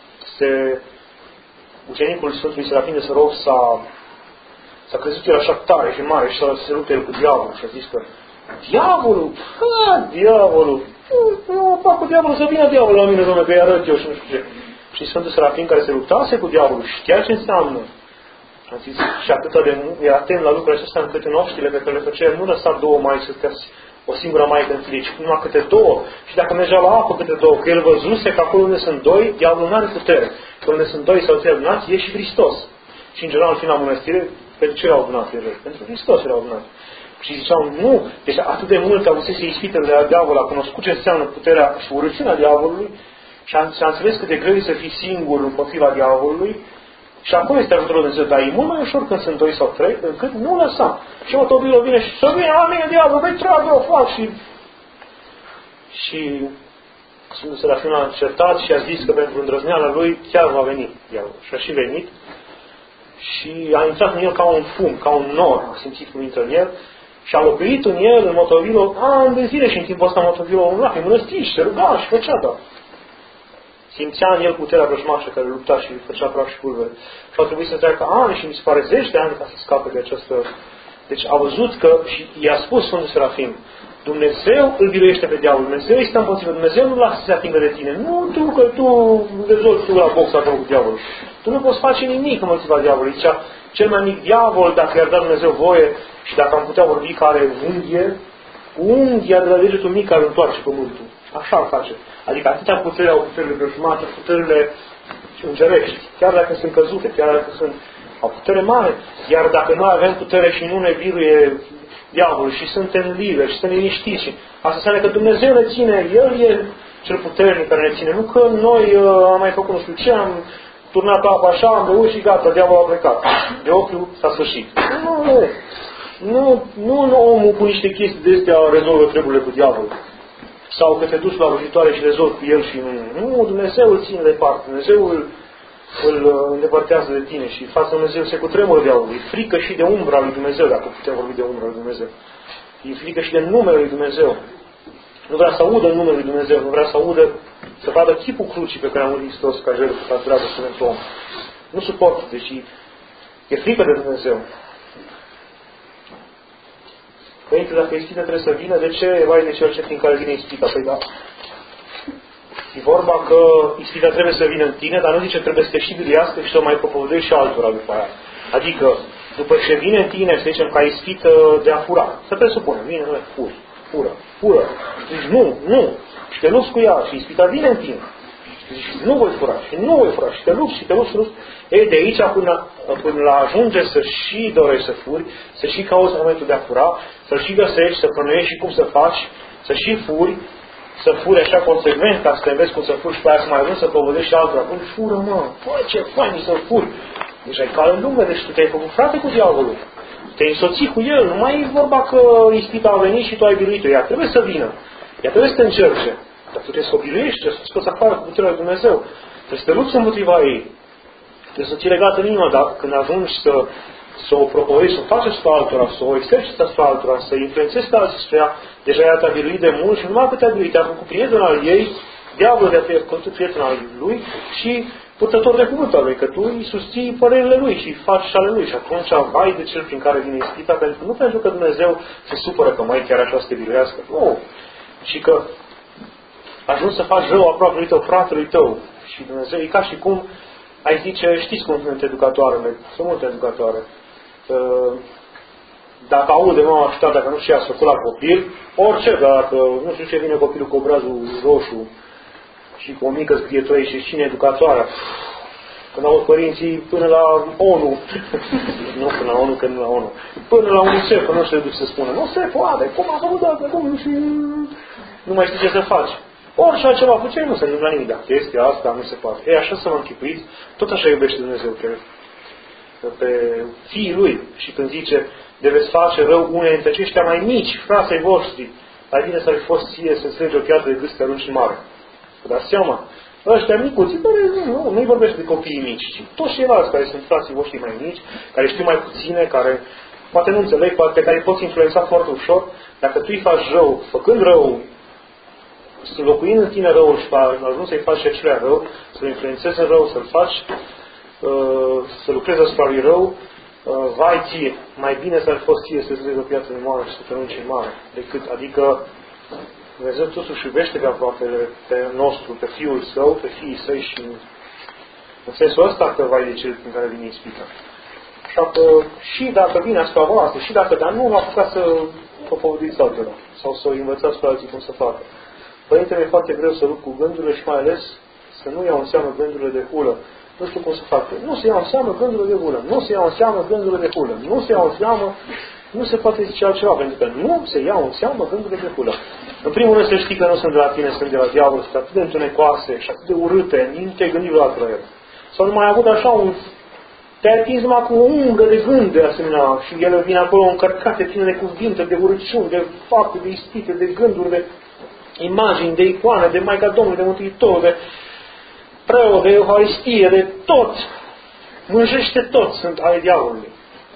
A: ucenicul Sfântului Serafin de Sărov s-a crezut el așa tare și mare și s-a luptat el cu diavolul și a zis că diavolul, eu fac cu diavolul, să vină diavolul la mine, dom'le, că îi arăt eu și nu știu ce. Și Sfântul Serafin care se luptase cu diavolul știa ce înseamnă. A zis, și atâta de era atent la lucrurile acestea încât în oștile pe care le făcea, nu lăsa 2 mai să stea o singură maică întâlnire, ci numai câte două. Și dacă mergea la apă câte două, că el văzuse că acolo unde sunt doi, diavolul nu are putere. Că unde sunt doi sau trei adunați, e și Hristos. Și în general, fiind la mănăstire, pentru ce erau adunați eroi? Pentru Hristos erau adunați. Și ziceau, nu, deci atât de mult avusese ispitele de la diavol, a cunoscut ce înseamnă puterea și urăciunea diavolului și a înțeles cât de greu e să fii singur împotriva diavolului. Și acolo este ajutorul de Dumnezeu, dar e mult mai ușor când sunt doi sau trei, încât nu lăsa. Și Motovilo vine și să vină la mine diavolul, vei treabă, o fac și Sfântul Serafim a încertat și a zis că pentru îndrăzneala lui chiar va veni diavolul. Și a și venit și a intrat în el ca un fum, ca un nor, a simțit cum intră în el și a locuit în el, în Motovilo, ani de zile și în timpul ăsta Motovilo umla, în mănăstiri și se ruga și făcea, da. Simțea în el puterea vrăjmașă care lupta și făcea praf și pulbere. Și au trebuit să treacă ani și mi se pare 10 de ani ca să scape de această... Deci a văzut că, și i-a spus Sfântul Serafim, Dumnezeu îl biruiește pe diavol, Dumnezeu este împotrivă, Dumnezeu nu lasă să se atingă de tine. Nu tu, că tu rezolvi tu la box acolo cu diavolul. Tu nu poți face nimic împotriva diavolului. Zicea, cel mai mic diavol, dacă i-ar da Dumnezeu voie și dacă am putea vorbi că are unghia de la degetul mic care întoarce pământul. Așa îl face. Adică atâta putere au puterile vrăjmate, puterile îngerești, chiar dacă sunt căzute, chiar dacă au putere mare. Iar dacă noi avem putere și nu ne biruie diavolul și suntem liberi și suntem liniștiți, și asta înseamnă că Dumnezeu ne ține, El e cel puternic care ne ține. Nu că noi am mai făcut nu știu ce, am turnat apa așa, am băut și gata, diavolul a plecat. De ochiul s-a sfârșit. Nu omul cu niște chestii de astea rezolvă treburile cu diavolul. Sau că te duci la vrăjitoare și rezolvi cu el și nu, Dumnezeu îl ține departe, Dumnezeu îl îndepărtează de tine și față Dumnezeu se cutremură diavolul. E frică și de umbra lui Dumnezeu, dacă putem vorbi de umbra lui Dumnezeu. E frică și de numele lui Dumnezeu. Nu vrea să audă numele lui Dumnezeu, nu vrea să audă, să vadă chipul crucii pe care a murit Hristos ca jertfă, ca dragă pentru om. Nu suportă, deci e frică de Dumnezeu. Părinte, dacă ispita trebuie să vină, de ce vai de cel ce prin care vine ispita? Păi da. E vorba că ispita trebuie să vină în tine, dar nu zice trebuie să te și biruiască și să o mai propovăduiești și altora după aia. Adică, după ce vine în tine, să zicem, ca ispită de a fura, să presupunem, vine, nu, fură. Și zici, nu. Și te lupți cu ea și ispita vine în tine. Și zici, nu voi fura, și te lupți. Ei, de aici până la ajunge să și dorești să furi, să și cauți momentul de a fura, să și găsești, să plănuiești și cum să faci, să și furi, să furi așa consecvent, ca să te înveți cum să furi și pe aia să mai ajungi să povădești și altora. Bun, fură, mă, băi, ce fain să furi. Deci ai cale lungă, deci tu te-ai făcut frate cu diavolul. Te-ai însoțit cu el, nu mai e vorba că ispita a venit și tu ai biruit-o. Ea trebuie să vină, ea trebuie să te încerce. Dar tu trebuie să o biruiești, trebuie să o scoți afară cu puterea lui Dumnezeu. Trebuie să te lupți împotriva ei. Trebuie să ții legat în inimă, dar când ajungi să o propovești, să o faci asupra altora, să o exerciți asupra altora, să influențezi pe alții spre ea, deja ea te-a biruit de mult și numai că te-a biruit, te-a făcut prieten al ei, diavolul te-a făcut prieten al lui și purtător de cuvânt al lui, că tu îi susții părerile lui și faci și ale lui. Și atunci vai de cel prin care vine ispita, nu pentru că Dumnezeu se supără că mai chiar așa să te biruiască, nu, și că ajungi să faci rău aproape tău, fratelui tău. Și Dumnezeu, e ca și cum ai zice, știți cum sunt educatoarele, sunt multe educatoare. Dacă aude mama și tata că nu știa să făcut la copil, orice, dacă nu știu ce vine copilul cu obrazul roșu și cu o mică scrietură și cine educatoarea. Când aud părinții până la ONU, nu până la ONU, că nu la ONU, până la UNICEF, nu știu să spună, nu se poate, cum a făcut asta, cum și nu mai știi ce să faci. Orice altceva făceai, nu se întâmplă nimic. Dacă este asta, nu se poate. Ei, așa să mă închipuiți, tot așa iubește Dumnezeu pe fiii Lui. Și când zice, de veți face rău unei dintre aceștia mai mici, frații voștri, mai bine să-i fost ție să-ți lege o piatră de gâs să te arunci în mare. Vă dați seama? Ăștia micuți, nu-i vorbește de copiii mici, ci toți ceilalți care sunt frații voștri mai mici, care știu mai puține, care poate nu înțeleg, pe care îi poți influența foarte ușor. Dacă tu îi faci rău, făcând rău, locuind în tine răul și ajungi să-i faci și acelea rău, să-l influențezi în rău, să-l faci, să lucrezi asupra lui rău, vai ție, mai bine s-ar fost ție să-ți lezi o piatră de mare și să te arunci în mare, decât, adică Dumnezeu totuși iubește pe aproapele pe nostru, pe Fiul Său, pe fiii Săi și în sensul ăsta că vai de cel prin care vine ispita. Așa că și dacă vine asupra voastră, și dacă, dar nu l-a apucat să propovăduiți altora sau să învățați pe alții cum să facă. Părintele e foarte greu să lupt cu gândurile și mai ales să nu iau în seamă gândurile de hulă. Nu știu cum să fac. Nu se iau în seamă gândurile de hulă. Nu se iau în seamă gândurile de hulă. Nu se iau în seamă, nu se poate zice altceva, pentru că nu se iau în seamă gândurile de hulă. În primul rând să știi că nu sunt de la tine, sunt de la diavol, sunt atât de întunecoase și atât de urâte, nici nu te-ai gândit vreodată la el. Sau nu mai ai avut așa un... Te-ai atins numai cu o umbră de gând de asemenea și ele vin acolo încărcate, pline de cuvinte, de urăciuni, de fapte, de ispite, de gânduri, de imagini, de icoane, de Maica Domnului, de Mântuitor, de preot, de Euharistie, de tot. Mânjește tot, sunt ale diavolului.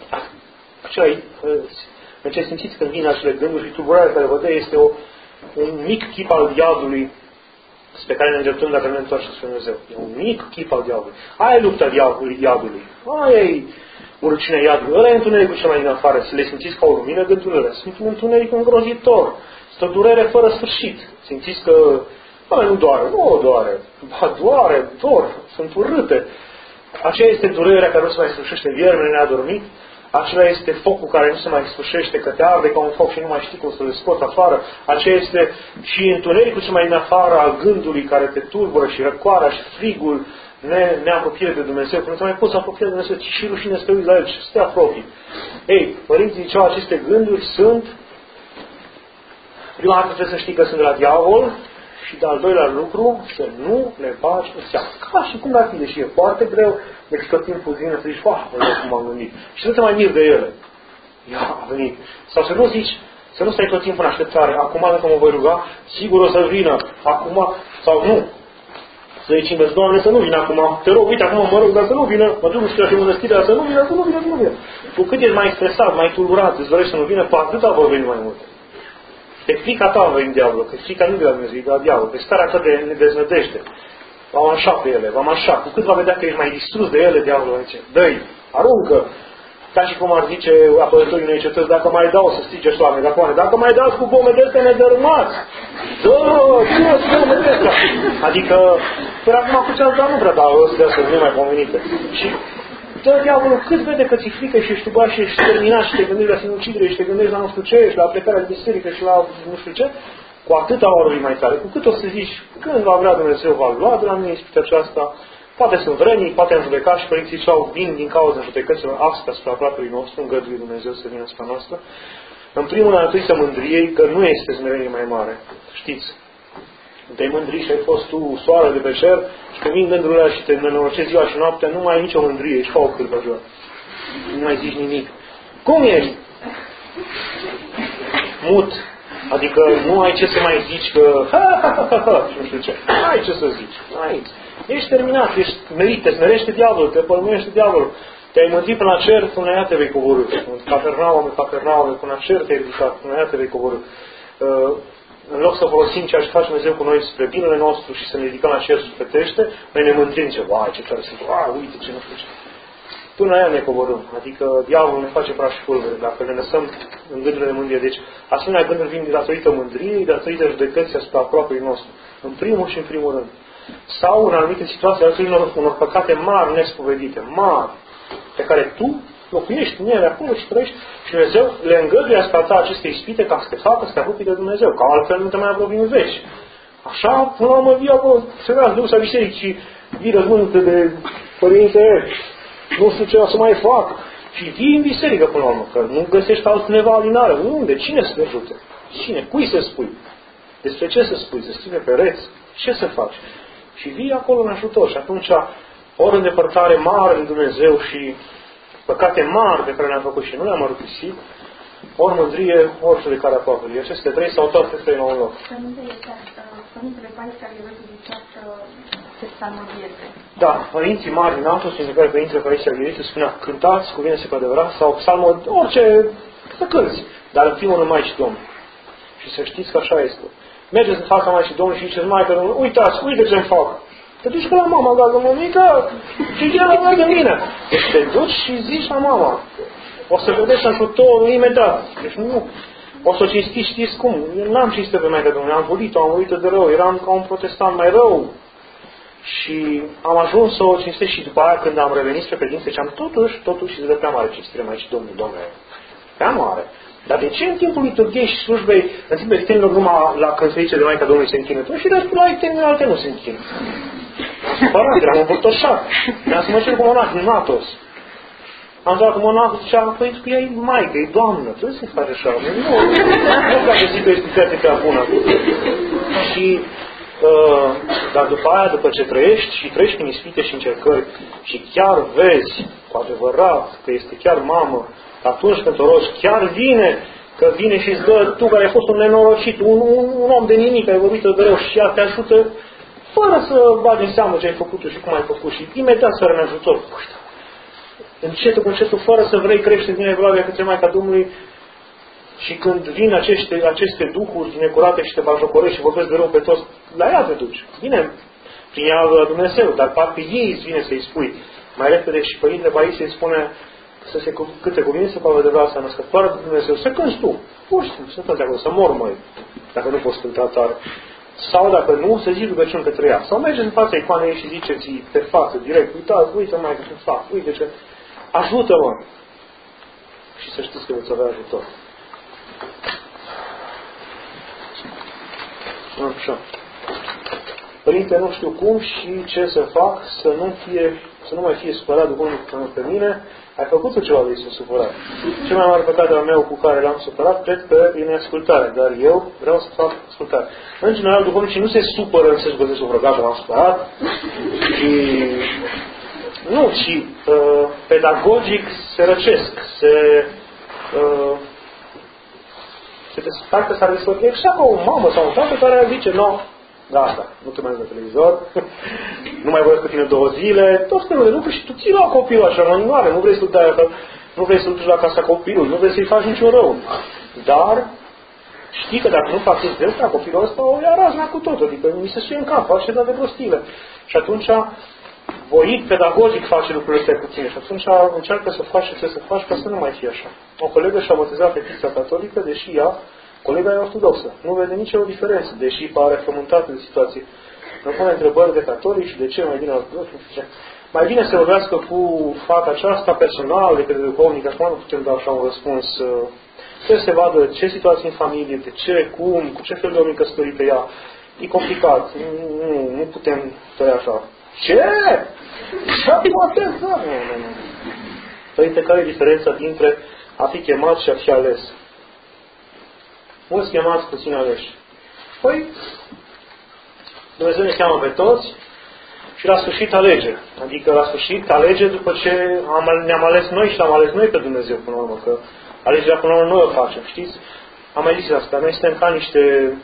A: În ce simțiți când vin acele gânduri și tulburarea care vă dă este un mic chip al diavolului spre care ne îndreptăm dacă ne întoarcem spre Dumnezeu. E un mic chip al diavolului. Aia e lupta iadului. Aia e urăciunea iadului. Ăla e întunericul cel mai din afară. Să le simțiți ca o lumină, gândurile. Sunt un întuneric îngrozitor. Este o durere fără sfârșit. Simțiți că nu doare. Nu o doare. Ba doare, dor. Sunt urâte. Aceea este durerea care nu se mai sfârșește. Viermele neadormit. Acela este focul care nu se mai sfârșește, că te arde ca un foc și nu mai știi cum să le scot afară. Aceea este și întunericul cel mai din afară al gândului care te tulbură și răcoarea și frigul neapropiere de Dumnezeu. Că nu te mai poți apropia de Dumnezeu, ci și rușine să te uiți la El și să te apropii. Ei, părinții ziceau, aceste gânduri sunt, prima dată trebuie să știi că sunt de la diavol și de al doilea lucru, să nu le bagi în seamă. Ca și cum ar fi, deși e foarte greu, deci tot timpul vine să zici, cum m-am gândit. Și nu te mai miri de ele. Ia, a venit. Sau să nu zici, să nu stai tot timpul în așteptare. Acum, dacă mă voi ruga, sigur o să vină. Acum, sau nu. Să zici, invers, Doamne, să nu vină acum. Te rog, uite, acum mă rog, dar să nu vină. Mă duc, nu știu, și mănăstirea, dar să nu vină, să nu vină, să nu vină. Cu cât ești mai stresat, mai tulburat, îți dorești să nu vină, cu atâta vor veni mai mult. E frica ta va veni diavolul, că frica nu de la Dumnezeu, de la diavol. Pe starea ta de deznădejde. V-am așa pe ele, v-am așa. Cu cât va vedea că ești mai distrus de ele, diavolul zice, dă-i, aruncă. Ca și cum ar zice apărătorii unei cetăți, dacă mai dau să strige soare, dacă mai dați cu bombe de astea nedărâmați. Adică, până acum cu cealaltă nu prea dau ăstea să nu mai convenite. Și dă diavolul cât vede că ți-e frică și ești tubat și ești terminat și te gândești la sinucidere și te gândești la nu știu ce și la plecarea de biserică și la nu știu ce, cu atâta ori mai tare. Cu cât o să zici, când va vrea Dumnezeu, va lua de la mine ispita aceasta, poate sunt vremii, poate am judecat și părinții și-au vin din cauza judecăților astea spre aproapele nostru, îngăduie Dumnezeu să vină spre noastră. În primul rând, întâi să mândriei că nu este smerenie mai mare. Știți? Te-ai mândrit și ai fost tu soare de pe cer și când vin gândurile alea și te nenorocezi ziua și noaptea, nu mai ai nicio mândrie, ești ca o cârpă joară. Nu mai zici nimic. Cum ești? Mut. Adică nu ai ce să mai zici că și nu știu ce. Nu ai ce să zici. Ai. Ești terminat, ești merit, te smerește diavolul, te pălmuiește diavolul. Te-ai mântit până la cer, până aia te vei coborî. Capernaum, până la cer te-ai ridicat, până aia te vei coborî. În loc să folosim ceea ce face Dumnezeu cu noi spre binele nostru și să ne ridicăm la cer sufletește, noi ne mândrim ce, ce tare sunt, uite ce nu știu ce. Până aia ne coborâm. Adică diavolul ne face praș și pulbere dacă ne lăsăm în gândurile de mândrie. Deci asemenea gânduri vin datorită mândriei, datorită judecății asupra aproapei nostru. În primul și în primul rând. Sau în anumite situații, datorită unor păcate mari nespovedite, mari, pe care tu locuiești în ele acolo și trăiești și Dumnezeu le îngăduie asupra ta aceste ispite ca să te facă să te apropii de Dumnezeu. Că altfel nu te mai apropii în veci. Așa, până la urmă, vii acolo, se vrea să duc la biserică și vii răzmântă de părinte, nu știu ce o să mai fac. Și vii în biserică până la urmă, că nu găsești altcineva alinare. Unde? Cine să te ajute? Cine? Cui să spui? Despre ce să spui? Să scrii pe pereți? Ce să faci? Și vii acolo în ajutor. Și atunci, ori îndepărtare mare în Dumnezeu și păcate mari pe care le-am făcut și nu le-am mărturisit, ori mândrie, ori judecarea poporului. Aceste trei sau toate trei la un loc.
B: Părintele Paisie Argheletu zicea să se psalmodieze.
A: Da, părinții mari din Atos, prin care Părintele Paisie Argheletu spunea, cântați, cuvine-se cu adevărat, sau psalmod, orice, să cânți, dar în primul rând Maicii Domnului. Și să știți că așa este. Mergeți în fața Maicii Domnului și ziceți, Maică Domnului, uitați, uite ce-mi fac. Te duci cu la mama, gază mămică, și ea la de mine. Deci te duci și zici la mama. O să vedeți ajutorul imediat. Deci nu. O să o cinstiți, știți cum? Eu n-am cinstit pe Maica Domnului, am volit-o de rău. Eram ca un protestant mai rău. Și am ajuns să o cinstesc și după aia când am revenit spre credință, ziceam, totuși, și de prea mare cinstire Maicii Domnului, Domnule. Prea mare. Dar de ce în timpul liturgiei și slujbei, în timpul extenilor, numai la când se zice de Maica Domnului se închină tot și restul la extenile alte nu se închină? Am supărat, eram învârtoșat. Mi-am să mă cer cu monah, Natos. Am dat cu monahul și zicea, păi că e Maică, e Doamnă, trebuie să-i faci așa. Nu vreau să zic că e explicație prea bună. Și dar după aia, după ce trăiești și trăiești prin ispite și încercări și chiar vezi cu adevărat că este chiar mamă, atunci când o rogi, chiar vine, că vine și îți dă, tu care ai fost un nenorocit, un om de nimic, ai vorbit de rău și ea te ajută fără să bagi în seamă ce ai făcut și cum ai făcut și imediat să răne ajutor. Uite, încetul cu încetul, fără să vrei, crește din evlavia către Maica Domnului. Și când vin aceste duhuri necurate și te bajocorești și vorbesc de rău pe toți, la ea te duci. Vine prin ea la Dumnezeu, dar parcă ei îți vine să-i spui. Mai repede și Părinte Paisie îi spune câte cuvinte Pavel de Vlasa născătoare de Dumnezeu, să cânti tu. Pur și simplu, să cânti acolo, să mor mai, dacă nu poți cânta tare. Sau dacă nu, să zici rugăciuni către ea. Sau mergeți în fața icoanei și ziceți pe față, direct, uite mai ce fac, uite ce, ajută-mă. Și să știți că veți avea ajutor. Așa. Părinte, nu știu cum și ce să fac să nu mai fie supărat duhovnicul pe mine. Ai făcut ceva de să supărat. Cel mai mare păcat al meu cu care l-am supărat, cred că e neascultare, dar eu vreau să fac ascultare. În general, duhovnicii nu se supără în sensul că se supără, gata, l-am supărat. Și pedagogic se răcesc, parcă s-ar desfăcut exact ca o mamă sau un tată care zice, nu, gata, nu te mai vezi la televizor, nu mai vorbesc cu tine 2 zile, tot felul de lucruri și tu ții la copilul așa, în mare, nu vrei să-l dai acolo, nu vrei să-l duci la casa copilului, nu vrei să-i faci niciun rău. Dar știi că dacă nu faci chestia asta, copilul ăsta o ia razna cu tot, adică mi se suie în cap, face de prostile. Și atunci, voit, pedagogic face lucrurile astea cu tine și atunci încearcă să faci ce trebuie să faci ca să nu mai fie așa. O colegă și-a botezat fetița catolică, deși ea, colega e ortodoxă. Nu vede nicio diferență, deși pare frământată de situație. Îmi pune întrebări de catolic și de ce mai bine ortodox. Mai bine să vorbească cu fata aceasta personal decât de duhovnic. Acum nu putem da așa un răspuns. Trebuie să vadă ce situație în familie, de ce, cum, cu ce fel de om căsătorită ea. E complicat. Nu putem tăia așa. Ce? Ce-a botezat? Nu. Părinte, care e diferența dintre a fi chemat și a fi ales? Mulți chemați, puțin aleși. Păi, Dumnezeu ne cheamă pe toți și la sfârșit alege. Adică la sfârșit alege după ce ne-am ales noi și l-am ales noi pe Dumnezeu până la urmă. Că alegerea până la urmă noi o facem, știți? Am mai zis asta. Noi suntem ca niște...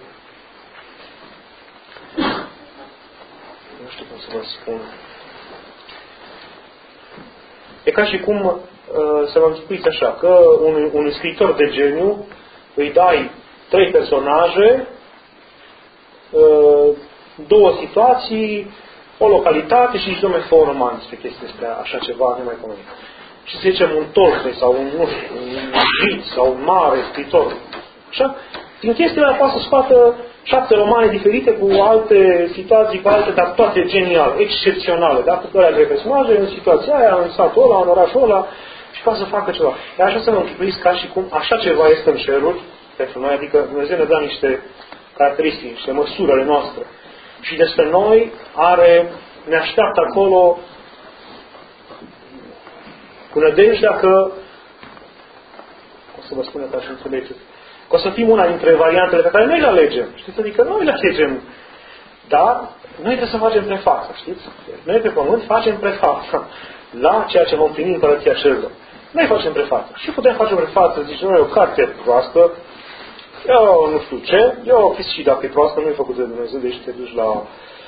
A: Nu știu cum să vă spun. E ca și cum să vă închipuiți așa, că unui scriitor de geniu îi dai 3 personaje, 2 situații, o localitate și nici nume fă un roman despre chestii despre așa ceva nemaipomenit. Și să zicem un Tolstoi sau un Git sau un mare scriitor. Așa? Din chestiile alea poate să scoată 7 romane diferite cu alte situații, cu alte, dar toate geniale, excepționale. Da? Cu alea 3 personaje, în situația aia, în satul ăla, în orașul ăla, și poate să facă ceva. Dar așa să vă închipuiți ca și cum așa ceva este în ceruri pentru noi, adică Dumnezeu ne dă niște caracteristici, niște măsuri ale noastre. Și despre noi ne așteaptă acolo cu nădejdea că, o să vă spun asta și înțelegeți, că o să fim una dintre variantele pe care noi le alegem. Știți? Adică noi le alegem. Dar noi trebuie să facem prefață, știți? Noi pe pământ facem prefață la ceea ce vom primi în Împărăția Cerurilor. Noi facem prefață. Și putem face o prefață, zice, noi o carte proastă, eu nu știu ce, eu și dacă e proastă, nu e făcut de Dumnezeu, deci te duci la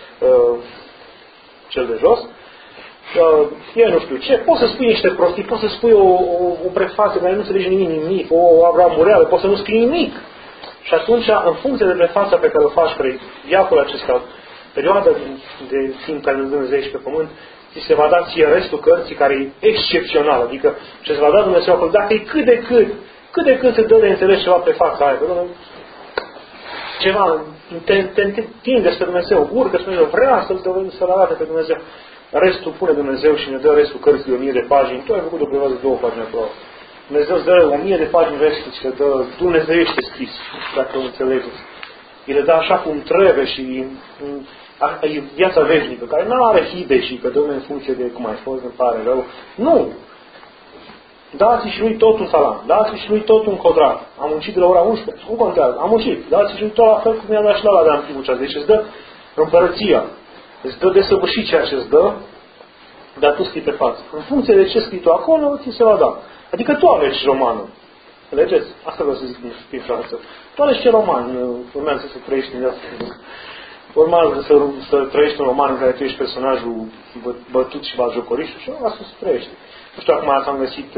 A: cel de jos. Eu nu știu ce, poți să spui niște prostii, poți să spui o prefață care nu înțelegi nimic, o abramureală, poți să nu scrii nimic. Și atunci, în funcție de prefața pe care o faci, care viacul acesta, perioada de timp care Dumnezeu ești pe pământ, ți se va da ție restul cărții care e excepțional. Adică ce se va da Dumnezeu acolo, dacă e cât de cât se dă de înțeles ceva prefața aia, ceva, te întinde spre Dumnezeu, urcă spre Dumnezeu, vrea să-L arate pe Dumnezeu. Restul pune Dumnezeu și ne dă restul cărții de 1000 de pagini. Tu ai făcut o perioadă de 2 pagini acolo. Dumnezeu îți dă 1000 de pagini versi și le dă dumnezeiește scris, dacă o înțelegeți. El le dă așa cum trebuie și e viața veșnică, care nu are hibe și că dă-mi în funcție de cum ai fost, îmi pare rău. Nu! Dați-i și lui tot un talant, dați-i și lui tot un codrat. Am muncit de la ora 11, nu contează, am muncit. Dați-i și lui tot la fel cum mi-a dat și la ăla de am timpul ceas. Deci îți dă împărăția, îți dă desăvârșit ceea ce îți dă, dar tu scrii pe față. În funcție de ce scrii tu acolo, ți se va da. Adică tu alegi romanul. Înțelegeți? Asta vreau să zic prin frață. Tu alegi ce roman urmează să trăiești în viața. Urmează să trăiești un roman în care tu ești personajul bătut și batjocoriș și asta să trăiești. Nu știu, acum am găsit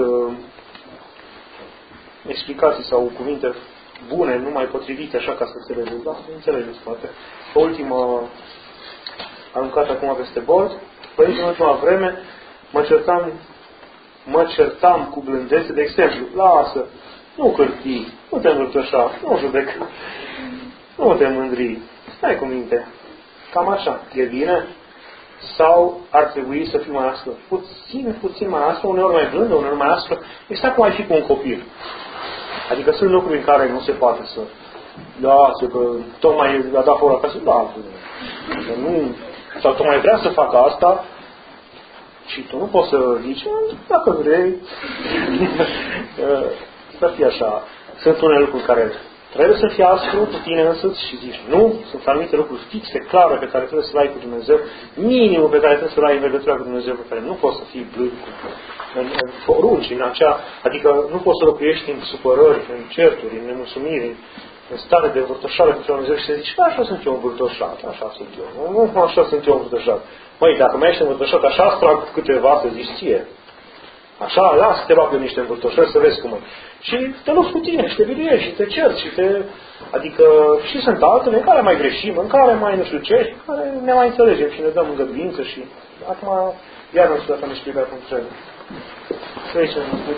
A: explicații sau cuvinte bune, numai potrivite, așa ca să înțelegeți. Da? Înțelegeți, poate. Pe ultima aruncat acum peste bord. Părinte, în ultima vreme mă certam cu blândețe, de exemplu, lasă, nu cârtii, nu te învârtoșa, nu judecă, nu te mândri, stai cu minte. Cam așa. E bine? Sau ar trebui să fii mai aspră? Puțin mai aspră, uneori mai blândă, uneori mai aspră. Exact cum ai fi cu un copil. Adică sunt lucruri în care nu se poate să lasă, că tocmai a dat fără acasă, da, nu, sau tocmai vrea să facă asta și tu nu poți să zici, dacă vrei, să fie așa. Sunt unele lucruri care trebuie să fii aspru cu tine însuți și zici nu, sunt anumite lucruri fixe, clare, pe care trebuie să le ai cu Dumnezeu, minimul pe care trebuie să le ai în legătură cu Dumnezeu, pe care nu poți să fii blând în porunci, în acea, adică nu poți să locuiești în supărări, în certuri, în nemulțumiri, în stare de vârtoșare cu Dumnezeu și să zici, așa sunt eu învârtoșat, așa sunt eu, nu, așa sunt eu învârtoșat. Măi, dacă mai ești învârtoșat, așa trag câteva să zici ție. Așa, lasă, te bagă niște învârtoșări să vezi cum e. Și te lupți cu tine și te biruiești și te cerți și te... Adică și sunt altele în care mai greșim, în care mai nu știu ce, și în care ne mai înțelegem și ne dăm îngăduință și... Acum, iar nu știu dacă am explicat cum trebuie. Să aici am spus.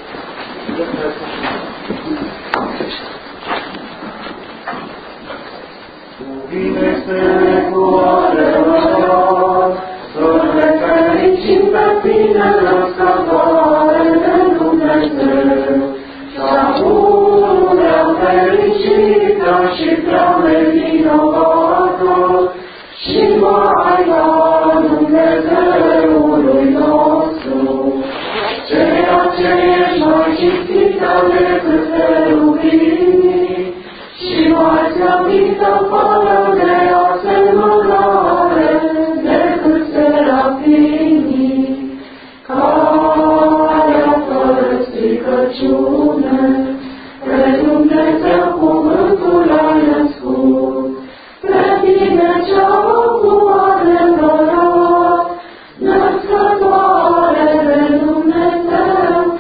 A: Cuvine se cu adevărat, să ne fericim pe tine, născătoare de Dumnezeu, și-a pururea fericită și prea nevinovată, și Maica Dumnezeului nostru, ceea ce ești mai cinstită decât cherubinii, și mai slăvită fără de asemănare decât serafimii, care fără stricăciune pe Dumnezeu cuvântul ai născut, pe tine cea cu adevărat, născătoare de Dumnezeu,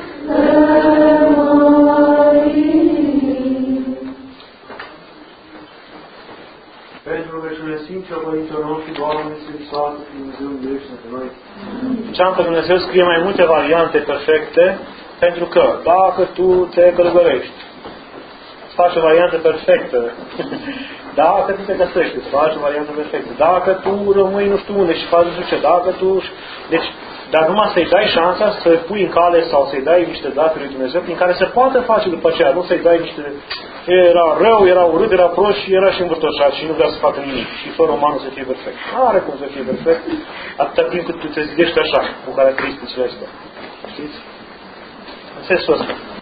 A: pentru rugăciune Sfinților Părinților noștri, Doamne, Sfințoasă, Dumnezeu, miluiește-ne noi. Ziceam că Dumnezeu scrie mai multe variante perfecte, pentru că dacă tu te călugărești, îți faci o variantă perfectă. Dacă tu te găsești, îți faci o variantă perfectă. Dacă tu rămâi nu știu unde și faci nu știu ce, dacă tu... Deci, dar numai să-i dai șansa să pui în cale sau să-i dai niște date lui Dumnezeu prin care se poate face după aceea. Nu să-i dai niște... Era rău, era urât, era prost și era și învârtoșat și nu vrea să facă nimic. Și fără umanul să fie perfect. Nu are cum să fie perfect atâta timp cât tu te zidești așa, cu caracteristicile astea. Știți? În sensul ăsta.